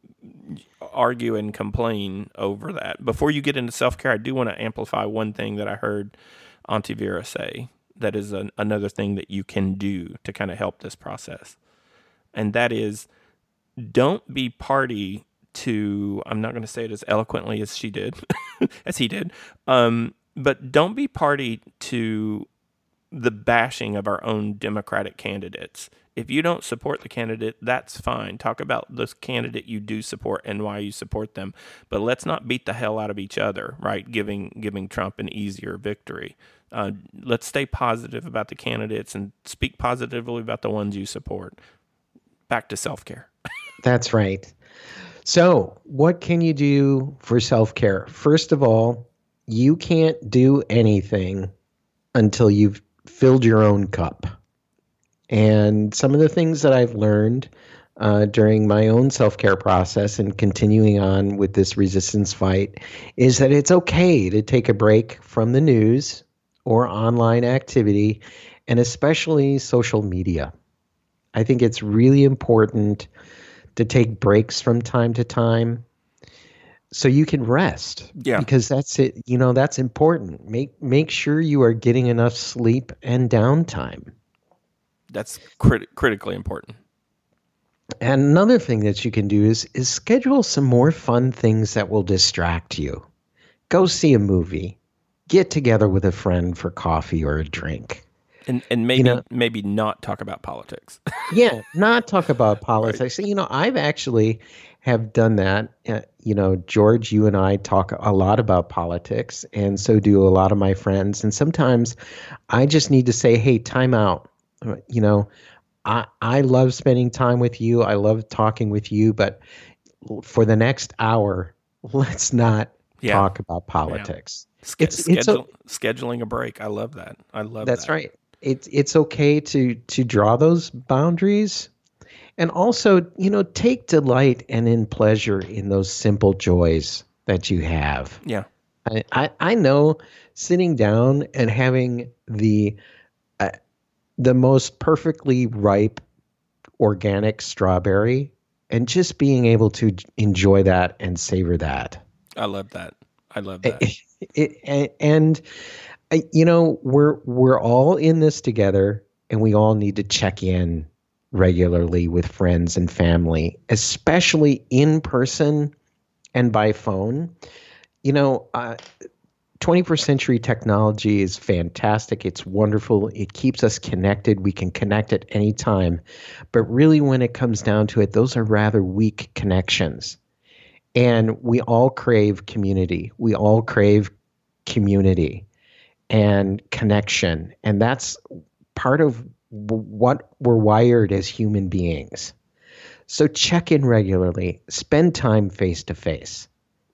[SPEAKER 2] argue and complain over that. Before you get into self-care, I do want to amplify one thing that I heard Auntie Vera say that is an, another thing that you can do to kind of help this process. And that is, don't be party to, I'm not going to say it as eloquently as she did, as he did, um, but don't be party to the bashing of our own Democratic candidates. If you don't support the candidate, that's fine. Talk about the candidate you do support and why you support them. But let's not beat the hell out of each other, right? Giving giving Trump an easier victory. Uh, let's stay positive about the candidates and speak positively about the ones you support. Back to self-care.
[SPEAKER 3] That's right. So what can you do for self-care? First of all, you can't do anything until you've filled your own cup. And some of the things that I've learned uh, during my own self-care process and continuing on with this resistance fight is that it's okay to take a break from the news or online activity, and especially social media. I think it's really important to take breaks from time to time so you can rest.
[SPEAKER 2] Yeah.
[SPEAKER 3] Because that's it. You know, that's important. Make make sure you are getting enough sleep and downtime.
[SPEAKER 2] That's crit- critically important.
[SPEAKER 3] And another thing that you can do is is schedule some more fun things that will distract you. Go see a movie. Get together with a friend for coffee or a drink.
[SPEAKER 2] And and maybe
[SPEAKER 3] you know,
[SPEAKER 2] maybe not talk about politics.
[SPEAKER 3] yeah, not talk about politics. Right. You know, I've actually have done that. Uh, you know, George, you and I talk a lot about politics, and so do a lot of my friends. And sometimes I just need to say, hey, time out. Uh, You know, I, I love spending time with you. I love talking with you, but for the next hour, let's not
[SPEAKER 2] Yeah.
[SPEAKER 3] talk about politics.
[SPEAKER 2] Sch-
[SPEAKER 3] It's it's o-
[SPEAKER 2] schedule, scheduling a break. I love that. I love
[SPEAKER 3] that's
[SPEAKER 2] that.
[SPEAKER 3] right. It's it's okay to to draw those boundaries, and also, you know, take delight and in pleasure in those simple joys that you have.
[SPEAKER 2] Yeah.
[SPEAKER 3] I I, I know sitting down and having the uh, the most perfectly ripe organic strawberry and just being able to j- enjoy that and savor that.
[SPEAKER 2] I love that. I love that.
[SPEAKER 3] It, it, and I- you know, we're we're all in this together, and we all need to check in regularly with friends and family, especially in person and by phone. You know, uh, twenty-first century technology is fantastic. It's wonderful. It keeps us connected. We can connect at any time. But really, when it comes down to it, those are rather weak connections. And we all crave community. We all crave community and connection. And that's part of w- what we're wired as human beings. So check in regularly, spend time face to face.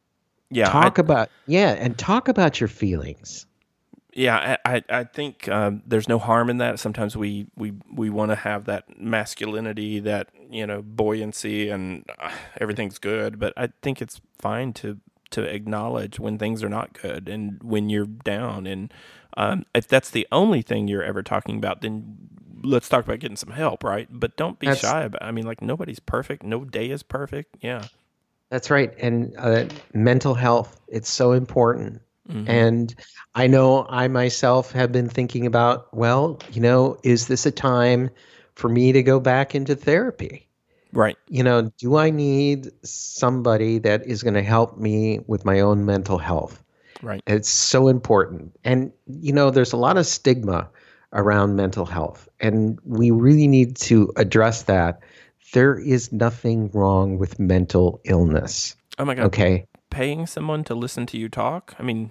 [SPEAKER 2] Yeah.
[SPEAKER 3] Talk
[SPEAKER 2] I,
[SPEAKER 3] about, yeah, and talk about your feelings.
[SPEAKER 2] yeah. I, I, I think um, there's no harm in that. Sometimes we, we, we want to have that masculinity, that, you know, buoyancy, and uh, everything's good. But I think it's fine to, to acknowledge when things are not good and when you're down. And um, if that's the only thing you're ever talking about, then let's talk about getting some help, right? But don't be
[SPEAKER 3] That's-
[SPEAKER 2] shy about it. I mean, like, nobody's perfect. No day is perfect. Yeah.
[SPEAKER 3] That's right. And uh, mental health, it's so important.
[SPEAKER 2] Mhm.
[SPEAKER 3] And I know I myself have been thinking about, well, you know, is this a time for me to go back into therapy?
[SPEAKER 2] Right.
[SPEAKER 3] You know, do I need somebody that is going to help me with my own mental health?
[SPEAKER 2] Right.
[SPEAKER 3] It's so important. And, you know, there's a lot of stigma around mental health, and we really need to address that. There is nothing wrong with mental illness.
[SPEAKER 2] Oh my God.
[SPEAKER 3] Okay.
[SPEAKER 2] Paying someone to listen to you talk? I mean,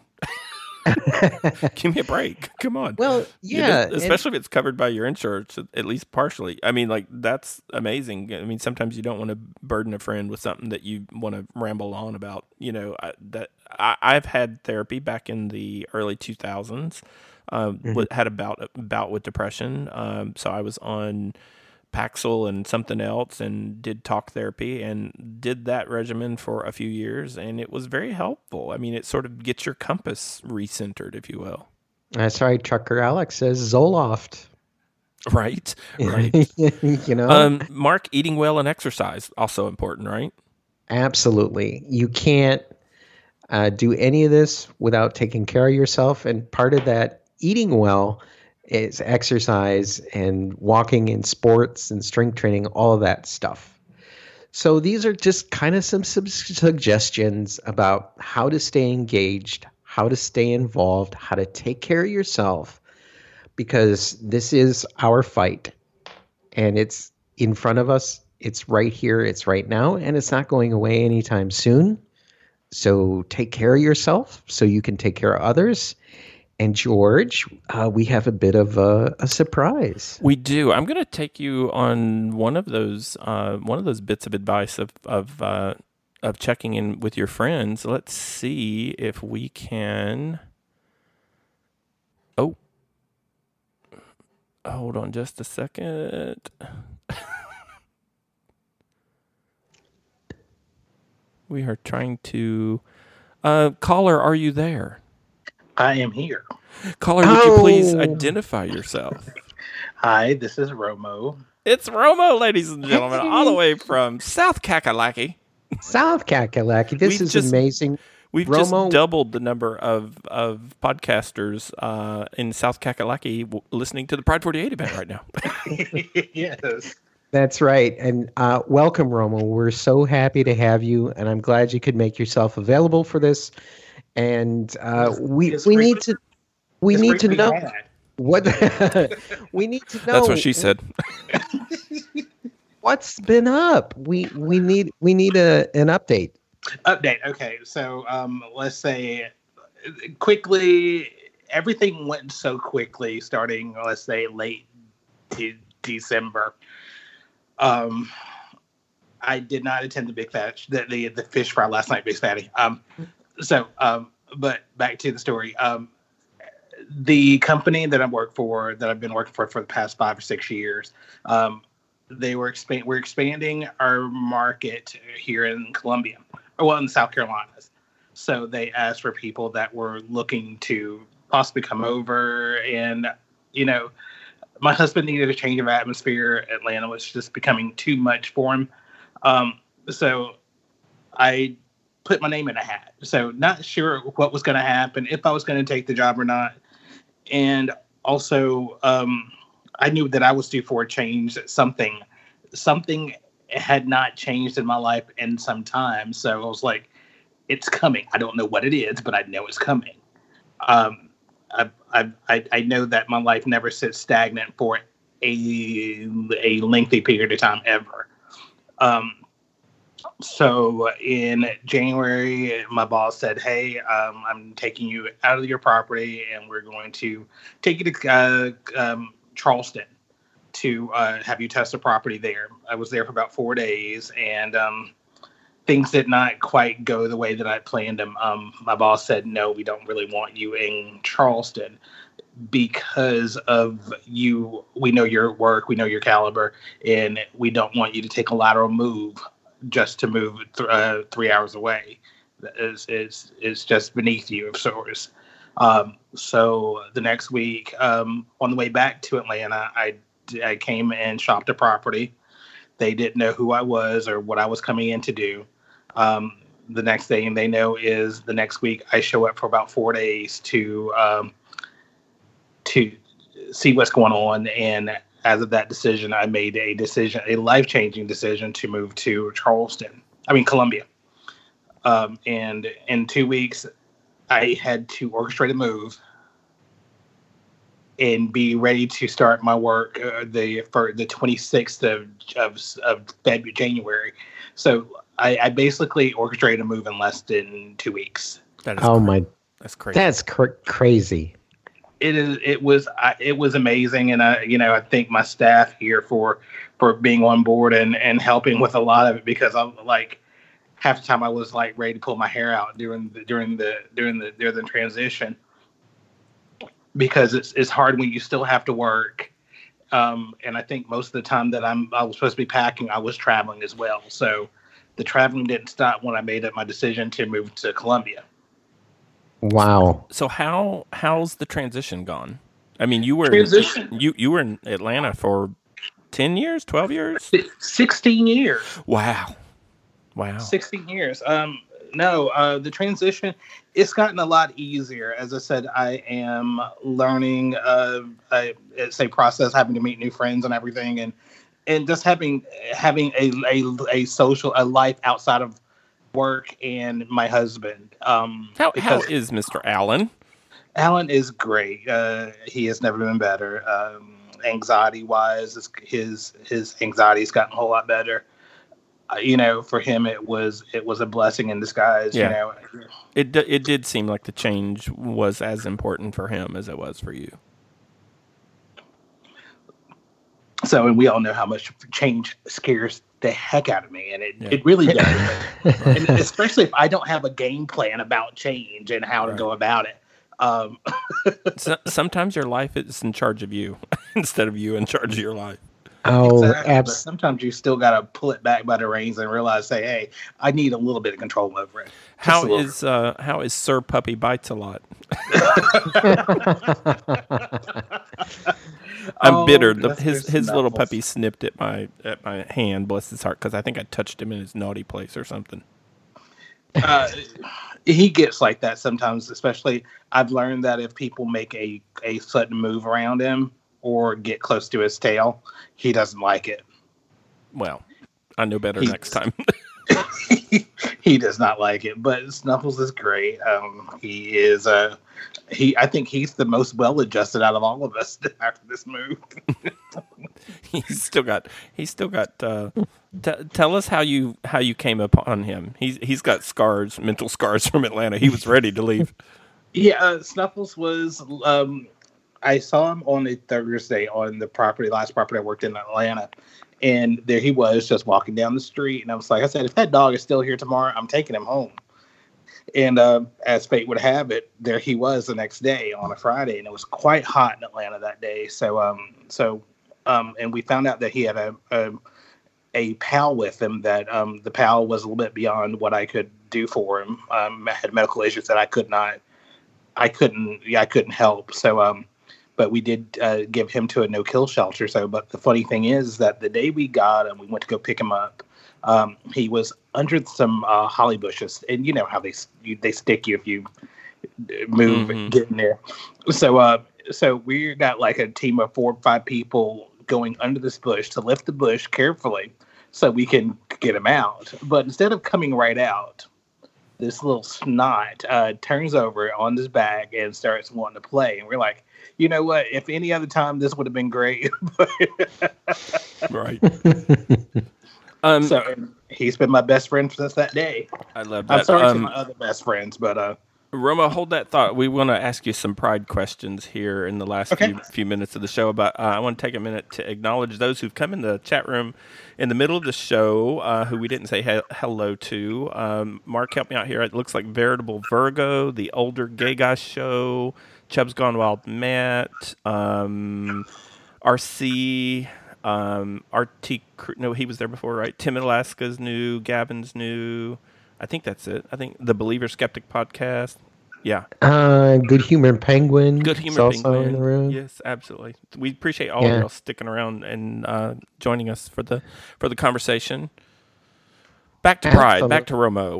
[SPEAKER 2] give me a break. Come on.
[SPEAKER 3] Well,
[SPEAKER 2] You
[SPEAKER 3] yeah.
[SPEAKER 2] just- especially if it's covered by your insurance, at least partially. I mean, like, that's amazing. I mean, sometimes you don't want to burden a friend with something that you want to ramble on about. You know, I, that I, I've had therapy back in the early two thousands. Um,
[SPEAKER 3] Mhm.
[SPEAKER 2] with, had a bout, bout with depression. Um, so I was on Paxil and something else, and did talk therapy, and did that regimen for a few years, and it was very helpful. I mean, it sort of gets your compass recentered, if you will.
[SPEAKER 3] That's right. Trucker Alex says Zoloft.
[SPEAKER 2] Right, right.
[SPEAKER 3] You know,
[SPEAKER 2] um, Mark, eating well and exercise, also important, right?
[SPEAKER 3] absolutely. You can't uh, do any of this without taking care of yourself. And part of that eating well is exercise and walking in sports and strength training, all of that stuff. So these are just kind of some, some suggestions about how to stay engaged, how to stay involved, how to take care of yourself, because this is our fight, and it's in front of us. It's right here. It's right now, and it's not going away anytime soon. So take care of yourself so you can take care of others. And George, uh, we have a bit of a, a surprise.
[SPEAKER 2] We do. I'm going to take you on one of those uh, one of those bits of advice of of uh, of checking in with your friends. Let's see if we can. Oh, hold on just a second. We are trying to. Uh, caller, are you there?
[SPEAKER 4] I am here.
[SPEAKER 2] Caller, would you please
[SPEAKER 3] Oh.
[SPEAKER 2] identify yourself?
[SPEAKER 4] Hi, this is Romo.
[SPEAKER 2] It's Romo, ladies and gentlemen, all the way from South Kakalaki.
[SPEAKER 3] South Kakalaki, this
[SPEAKER 2] We
[SPEAKER 3] is
[SPEAKER 2] just-
[SPEAKER 3] amazing.
[SPEAKER 2] We've
[SPEAKER 3] Romo-
[SPEAKER 2] just doubled the number of, of podcasters uh, in South Kakalaki w- listening to the Pride forty-eight event right now.
[SPEAKER 4] Yes.
[SPEAKER 3] That's right. And uh, welcome, Romo. We're so happy to have you, and I'm glad you could make yourself available for this. And uh,
[SPEAKER 4] It's-
[SPEAKER 3] we
[SPEAKER 4] it's
[SPEAKER 3] we
[SPEAKER 4] great-
[SPEAKER 3] need to we
[SPEAKER 4] It's
[SPEAKER 3] need
[SPEAKER 4] great
[SPEAKER 3] to
[SPEAKER 4] be
[SPEAKER 3] know
[SPEAKER 4] back.
[SPEAKER 3] what we need to know.
[SPEAKER 2] That's what she said.
[SPEAKER 3] what's been up? We we need we need a an update.
[SPEAKER 4] Update. Okay, so um, let's say quickly, everything went so quickly. Starting, let's say, late de- December. Um, I did not attend the big fat the, the the fish fry last night, Big Fatty. Um, so um, but back to the story. Um, the company that I work for, that I've been working for for the past five or six years, um, they were expand we're expanding our market here in Columbia, or well, in the South Carolinas. So they asked for people that were looking to possibly come over, and you know, my husband needed a change of atmosphere. Atlanta was just becoming too much for him. Um, so I put my name in a hat. So not sure what was going to happen, if I was going to take the job or not. And also, um, I knew that I was due for a change. Something, something had not changed in my life in some time. So I was like, it's coming. I don't know what it is, but I know it's coming. Um, I, I, I, I know that my life never sits stagnant for a, a lengthy period of time ever. Um, so in January, my boss said, hey, um, I'm taking you out of your property and we're going to take you to uh, um, Charleston to uh, have you test the property there. I was there for about four days and um, things did not quite go the way that I planned them. Um, my boss said, no, we don't really want you in Charleston because of you. We know your work, we know your caliber, and we don't want you to take a lateral move just to move th- uh, three hours away. It's, it's, it's just beneath you of sorts. Um, so the next week, um, on the way back to Atlanta, I, I came and shopped a property. They didn't know who I was or what I was coming in to do. Um, the next thing they know is the next week I show up for about four days to um, to see what's going on. And as of that decision, I made a decision, a life-changing decision to move to Charleston. I mean, Columbia. Um, and in two weeks, I had to orchestrate a move and be ready to start my work uh, the for the twenty-sixth of of, of February, January. So I, I basically orchestrated a move in less than two weeks.
[SPEAKER 2] That is
[SPEAKER 3] Oh
[SPEAKER 2] cra-
[SPEAKER 3] my,
[SPEAKER 2] that's crazy.
[SPEAKER 3] that's cr- crazy.
[SPEAKER 4] It is. It was. I, it was amazing, and I, you know, I thank my staff here for for being on board and, and helping with a lot of it, because I'm like half the time I was like ready to pull my hair out during the during the during the during the transition, because it's it's hard when you still have to work, um, and I think most of the time that I'm I was supposed to be packing, I was traveling as well. So the traveling didn't stop when I made up my decision to move to Columbia.
[SPEAKER 3] Wow.
[SPEAKER 2] So how how's the transition gone? I mean, you were
[SPEAKER 4] Transition?
[SPEAKER 2] you you were in Atlanta for ten years, twelve years?
[SPEAKER 4] Sixteen years.
[SPEAKER 2] Wow, wow.
[SPEAKER 4] sixteen years. Um, no, uh, the transition, it's gotten a lot easier. As I said, I am learning, uh, a, it's a process, having to meet new friends and everything, and and just having having a a, a social a life outside of work and my husband. Um,
[SPEAKER 2] How how
[SPEAKER 4] because
[SPEAKER 2] is Mister Allen?
[SPEAKER 4] Alan is great. Uh, he has never been better. Um, anxiety wise, his his anxiety's gotten a whole lot better. Uh, you know, for him, it was it was a blessing in disguise.
[SPEAKER 2] Yeah.
[SPEAKER 4] You know,
[SPEAKER 2] It d- it did seem like the change was as important for him as it was for you.
[SPEAKER 4] so and we all know how much change scares the heck out of me, and it,
[SPEAKER 2] Yeah.
[SPEAKER 4] it really does. And especially if I don't have a game plan about change and how
[SPEAKER 2] Right.
[SPEAKER 4] to go about it. Um,
[SPEAKER 2] So, sometimes your life is in charge of you instead of you in charge of your life.
[SPEAKER 3] Oh,
[SPEAKER 4] exactly. But
[SPEAKER 3] abs-
[SPEAKER 4] sometimes you still got to pull it back by the reins and realize, say, hey, I need a little bit of control over it. Just
[SPEAKER 2] How
[SPEAKER 4] a little
[SPEAKER 2] is uh, how is Sir Puppy Bites a lot? I'm
[SPEAKER 4] Oh,
[SPEAKER 2] bitter. The,
[SPEAKER 4] that's
[SPEAKER 2] his
[SPEAKER 4] just
[SPEAKER 2] his little
[SPEAKER 4] knuckles.
[SPEAKER 2] puppy snipped at my at my hand. Bless his heart, because I think I touched him in his naughty place or something.
[SPEAKER 4] uh, he gets like that sometimes, especially I've learned that if people make a, a sudden move around him or get close to his tail, he doesn't like it.
[SPEAKER 2] Well, I know better
[SPEAKER 4] He-
[SPEAKER 2] next time.
[SPEAKER 4] He does not like it, but Snuffles is great. Um, he is uh, he, I think he's the most well-adjusted out of all of us after this move.
[SPEAKER 2] he's still got. He's still got. Uh, t- tell us how you how you came upon him. He's he's got scars, mental scars from Atlanta. He was ready to leave.
[SPEAKER 4] Yeah, uh, Snuffles was. Um, I saw him on a Thursday on the property, last property I worked in Atlanta, and there he was just walking down the street, and I was like, I said, if that dog is still here tomorrow, I'm taking him home. And uh, as fate would have it, there he was the next day on a Friday, and it was quite hot in Atlanta that day. So, um, so, um, and we found out that he had a a, a pal with him. That um, the pal was a little bit beyond what I could do for him. Um, I had medical issues that I could not, I couldn't, yeah, I couldn't help. So, um, but we did uh, give him to a no-kill shelter. So, but the funny thing is that the day we got him, we went to go pick him up. Um, he was under some uh, holly bushes, and you know how they you, they stick you if you move
[SPEAKER 2] Mm-hmm.
[SPEAKER 4] and get in there. So, uh, so we got like a team of four or five people going under this bush to lift the bush carefully so we can get him out. But instead of coming right out, this little snot uh, turns over on his back and starts wanting to play. And we're like, you know what? If any other time, this would have been great.
[SPEAKER 2] Right. Um,
[SPEAKER 4] so he's been my best friend since that day.
[SPEAKER 2] I love that.
[SPEAKER 4] I'm sorry
[SPEAKER 2] um,
[SPEAKER 4] to my other best friends, but uh,
[SPEAKER 2] Roma, hold that thought. We want to ask you some pride questions here in the last
[SPEAKER 4] Okay.
[SPEAKER 2] few, few minutes of the show. But uh, I want to take a minute to acknowledge those who've come in the chat room in the middle of the show, uh, who we didn't say he- hello to. Um, Mark, help me out here. It looks like Veritable Virgo, the Older Gay Guy Show, Chubb's Gone Wild Matt, um, R C... Um, R T, no, he was there before, right? Tim in Alaska's new, Gavin's new. I think that's it. I think the Believer Skeptic podcast. Yeah.
[SPEAKER 3] Uh, Good Humor Penguin.
[SPEAKER 2] Good
[SPEAKER 3] is
[SPEAKER 2] Humor
[SPEAKER 3] also
[SPEAKER 2] Penguin.
[SPEAKER 3] in the room.
[SPEAKER 2] Yes, absolutely. We appreciate all
[SPEAKER 3] Yeah.
[SPEAKER 2] of y'all sticking around and uh, joining us for the for the conversation. Back to Pride. Back to Romo.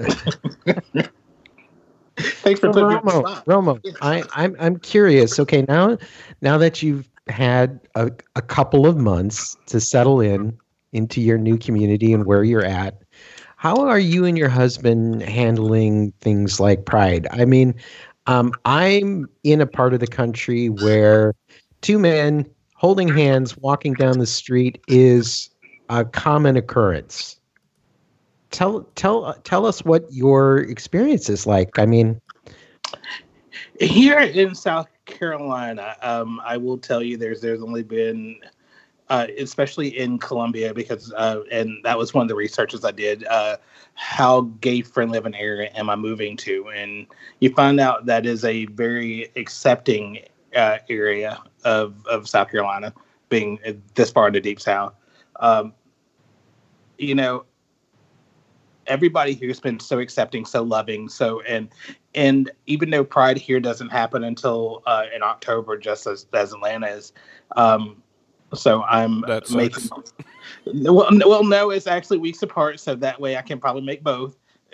[SPEAKER 4] thanks for
[SPEAKER 3] So
[SPEAKER 4] putting me on the
[SPEAKER 3] Romo,
[SPEAKER 4] spot.
[SPEAKER 3] Romo, I, I'm I'm curious. Okay, now now that you've had a, a couple of months to settle in into your new community and where you're at, how are you and your husband handling things like Pride? I mean, um, I'm in a part of the country where two men holding hands walking down the street is a common occurrence. Tell tell tell us what your experience is like. I mean,
[SPEAKER 4] Here in South Carolina, um, I will tell you, there's there's only been, uh, especially in Columbia, because uh, and that was one of the researches I did. Uh, how gay friendly of an area am I moving to? And you find out that is a very accepting uh, area of of South Carolina, being this far in the deep South. Um, you know. Everybody here's been so accepting, so loving, so and and even though Pride here doesn't happen until uh, in October, just as, as Atlanta is, um, so I'm
[SPEAKER 2] That sucks.
[SPEAKER 4] making. Well, n- well, no, it's actually weeks apart, so that way I can probably make both.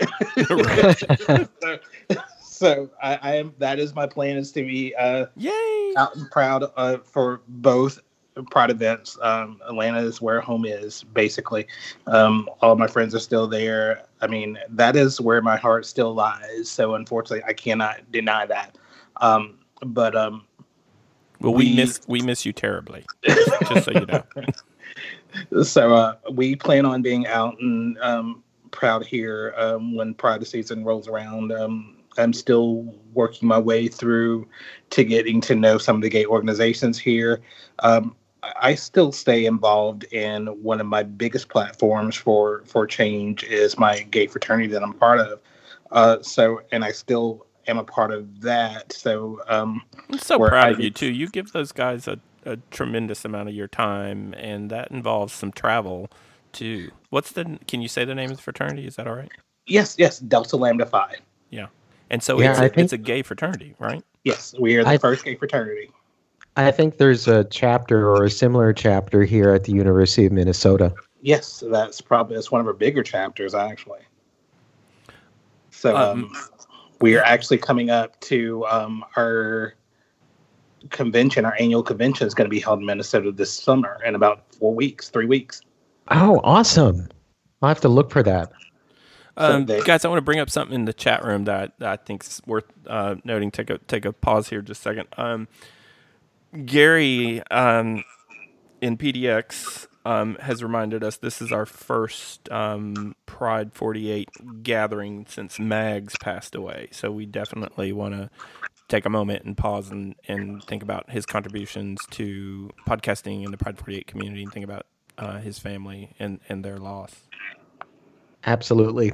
[SPEAKER 4] so so I, I am. That is my plan, is to be uh,
[SPEAKER 2] Yay!
[SPEAKER 4] out and proud uh, for both Pride events. Um, Atlanta is where home is, basically. Um, all of my friends are still there. I mean, that is where my heart still lies. So unfortunately, I cannot deny that. Um, but um,
[SPEAKER 2] Well, we,
[SPEAKER 4] we-
[SPEAKER 2] miss we miss you terribly. Just so you know.
[SPEAKER 4] so uh, we plan on being out and um, proud here um, when Pride season rolls around. Um, I'm still working my way through to getting to know some of the gay organizations here. Um, I still stay involved in one of my biggest platforms for, for change is my gay fraternity that I'm part of. Uh, so, and I still am a part of that. So, um,
[SPEAKER 2] I'm so
[SPEAKER 4] where
[SPEAKER 2] proud
[SPEAKER 4] I-
[SPEAKER 2] of you too. You give those guys a, a tremendous amount of your time, and that involves some travel too. What's the? Can you say the name of the fraternity? Is that all right?
[SPEAKER 4] yes, yes, Delta Lambda Phi.
[SPEAKER 2] Yeah. And so
[SPEAKER 3] Yeah,
[SPEAKER 2] it's,
[SPEAKER 3] I
[SPEAKER 2] a,
[SPEAKER 3] think-
[SPEAKER 2] it's a gay fraternity, right?
[SPEAKER 4] Yes, we are the
[SPEAKER 3] I-
[SPEAKER 4] first gay fraternity.
[SPEAKER 3] I think there's a chapter or a similar chapter here at the University of Minnesota.
[SPEAKER 4] Yes, that's probably that's one of our bigger chapters, actually. So um,
[SPEAKER 2] Um,
[SPEAKER 4] we are actually coming up to um, our convention. Our annual convention is going to be held in Minnesota this summer in about four weeks, three weeks.
[SPEAKER 3] Oh, awesome. I'll have to look for that.
[SPEAKER 2] Um,
[SPEAKER 4] they,
[SPEAKER 2] guys, I want to bring up something in the chat room that, that I think is worth uh, noting. Take a take a pause here just a second. Um, Gary um, in P D X um, has reminded us this is our first um, Pride forty-eight gathering since Mags passed away. So we definitely want to take a moment and pause and, and think about his contributions to podcasting in the Pride forty-eight community and think about uh, his family and, and their loss.
[SPEAKER 3] Absolutely.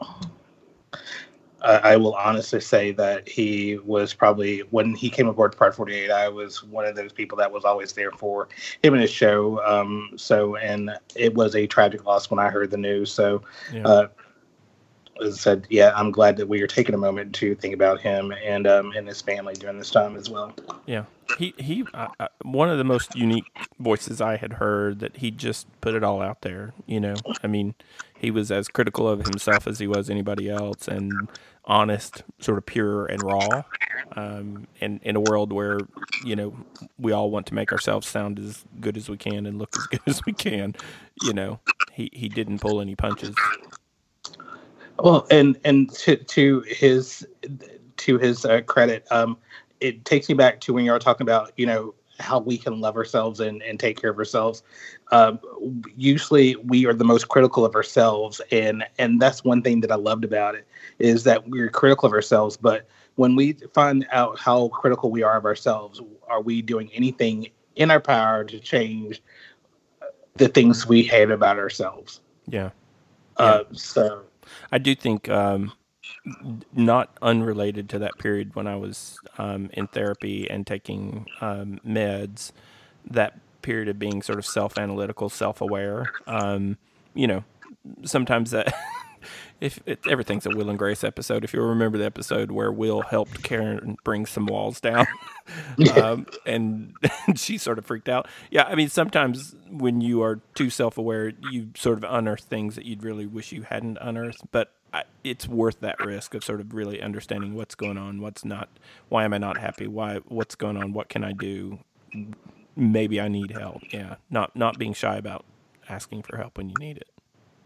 [SPEAKER 4] Uh, I will honestly say that he was probably, when he came aboard Pride forty-eight, I was one of those people that was always there for him and his show. Um, so, and it was a tragic loss when I heard the news. So,
[SPEAKER 2] Yeah.
[SPEAKER 4] uh, as I said, yeah, I'm glad that we are taking a moment to think about him and um, and his family during this time as well.
[SPEAKER 2] Yeah, he he. Uh, uh, one of the most unique voices I had heard that he just put it all out there. You know, I mean, he was as critical of himself as he was anybody else, and honest, sort of pure and raw. Um, and in a world where you know we all want to make ourselves sound as good as we can and look as good as we can, you know, he he didn't pull any punches.
[SPEAKER 4] Well, and and to to his to his uh, credit, um, it takes me back to when you were talking about, you know, how we can love ourselves and, and take care of ourselves. Um, usually, we are the most critical of ourselves, and and that's one thing that I loved about it is that we're critical of ourselves. But when we find out how critical we are of ourselves, are we doing anything in our power to change the things we hate about ourselves?
[SPEAKER 2] Yeah.
[SPEAKER 4] Uh, so.
[SPEAKER 2] I do think, um, not unrelated to that period when I was um, in therapy and taking um, meds, that period of being sort of self-analytical, self-aware, um, you know, sometimes that, if it, everything's a Will and Grace episode, if you remember the episode where Will helped Karen bring some walls down um, and she sort of freaked out. Yeah, I mean, sometimes when you are too self-aware, you sort of unearth things that you'd really wish you hadn't unearthed, but I, it's worth that risk of sort of really understanding what's going on, what's not, why am I not happy, why, what's going on, what can I do, maybe I need help. Yeah, not not being shy about asking for help when you need it.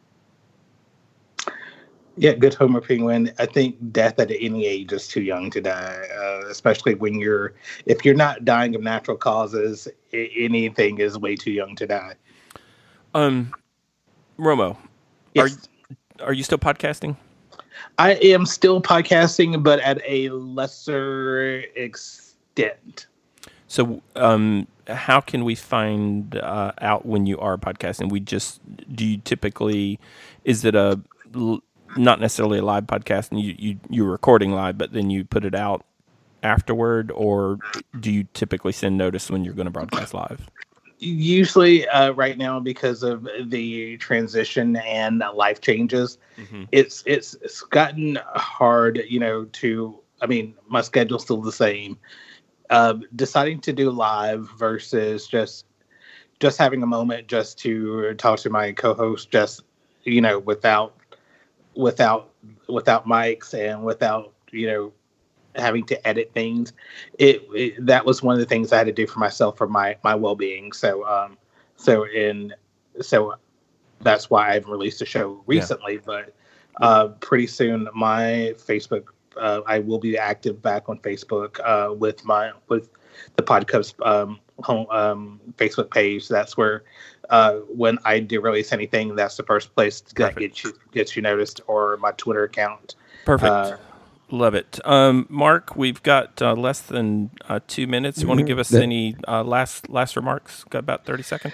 [SPEAKER 4] Yeah, good Homer Penguin. I think death at any age is too young to die, uh, especially when you're, if you're not dying of natural causes, I- anything is way too young to die.
[SPEAKER 2] Um, Romo,
[SPEAKER 4] Yes.
[SPEAKER 2] are are you still podcasting?
[SPEAKER 4] I am still podcasting, but at a lesser extent.
[SPEAKER 2] So, um, how can we find uh, out when you are podcasting? We just, do you typically, is it a, not necessarily a live podcast and you, you, you're recording live, but then you put it out afterward, or do you typically send notice when you're going to broadcast live?
[SPEAKER 4] Usually uh, right now, because of the transition and life changes, mm-hmm. it's, it's it's gotten hard, you know, to, I mean, my schedule's still the same. Uh, deciding to do live versus just just having a moment just to talk to my co-host, just, you know, without without without mics and without, you know, having to edit things. It, it that was one of the things I had to do for myself for my my well-being. So um so in so that's why I haven't released a show recently. Yeah. But uh, pretty soon my Facebook. Uh, I will be active back on Facebook uh, with my with the podcast um, home um, Facebook page. That's where uh, when I do release anything, that's the first place that gets you gets you noticed, or my Twitter account.
[SPEAKER 2] Perfect,
[SPEAKER 4] uh,
[SPEAKER 2] love it. Um, Mark, we've got uh, less than uh, two minutes. You want to give us any uh, last last remarks? Got about thirty seconds.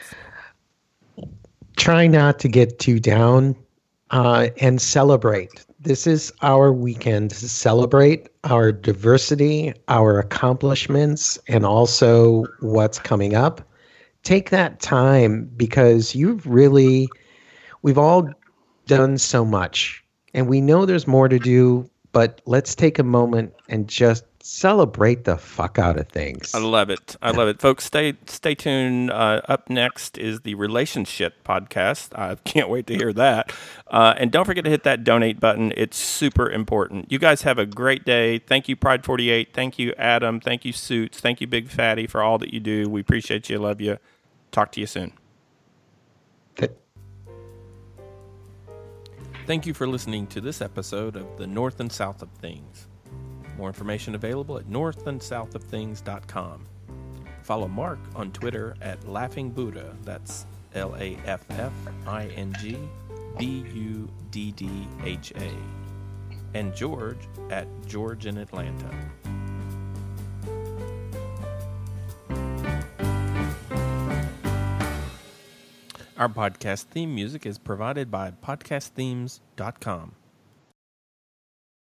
[SPEAKER 3] Try not to get too down uh, and celebrate. This is our weekend to celebrate our diversity, our accomplishments, and also what's coming up. Take that time because you've really, we've all done so much and we know there's more to do, but let's take a moment and just celebrate the fuck out of things.
[SPEAKER 2] I love it. I love it. Folks, stay stay tuned. Uh, up next is the Relationship Podcast. I can't wait to hear that. Uh, and don't forget to hit that donate button. It's super important. You guys have a great day. Thank you, Pride forty-eight. Thank you, Adam. Thank you, Suits. Thank you, Big Fatty, for all that you do. We appreciate you. Love you. Talk to you soon. Thank you for listening to this episode of The North and South of Things. More information available at north and south of things dot com. Follow Mark on Twitter at Laughing Buddha. That's L A F F I N G B U D D H A. And George at George in Atlanta. Our podcast theme music is provided by podcast themes dot com.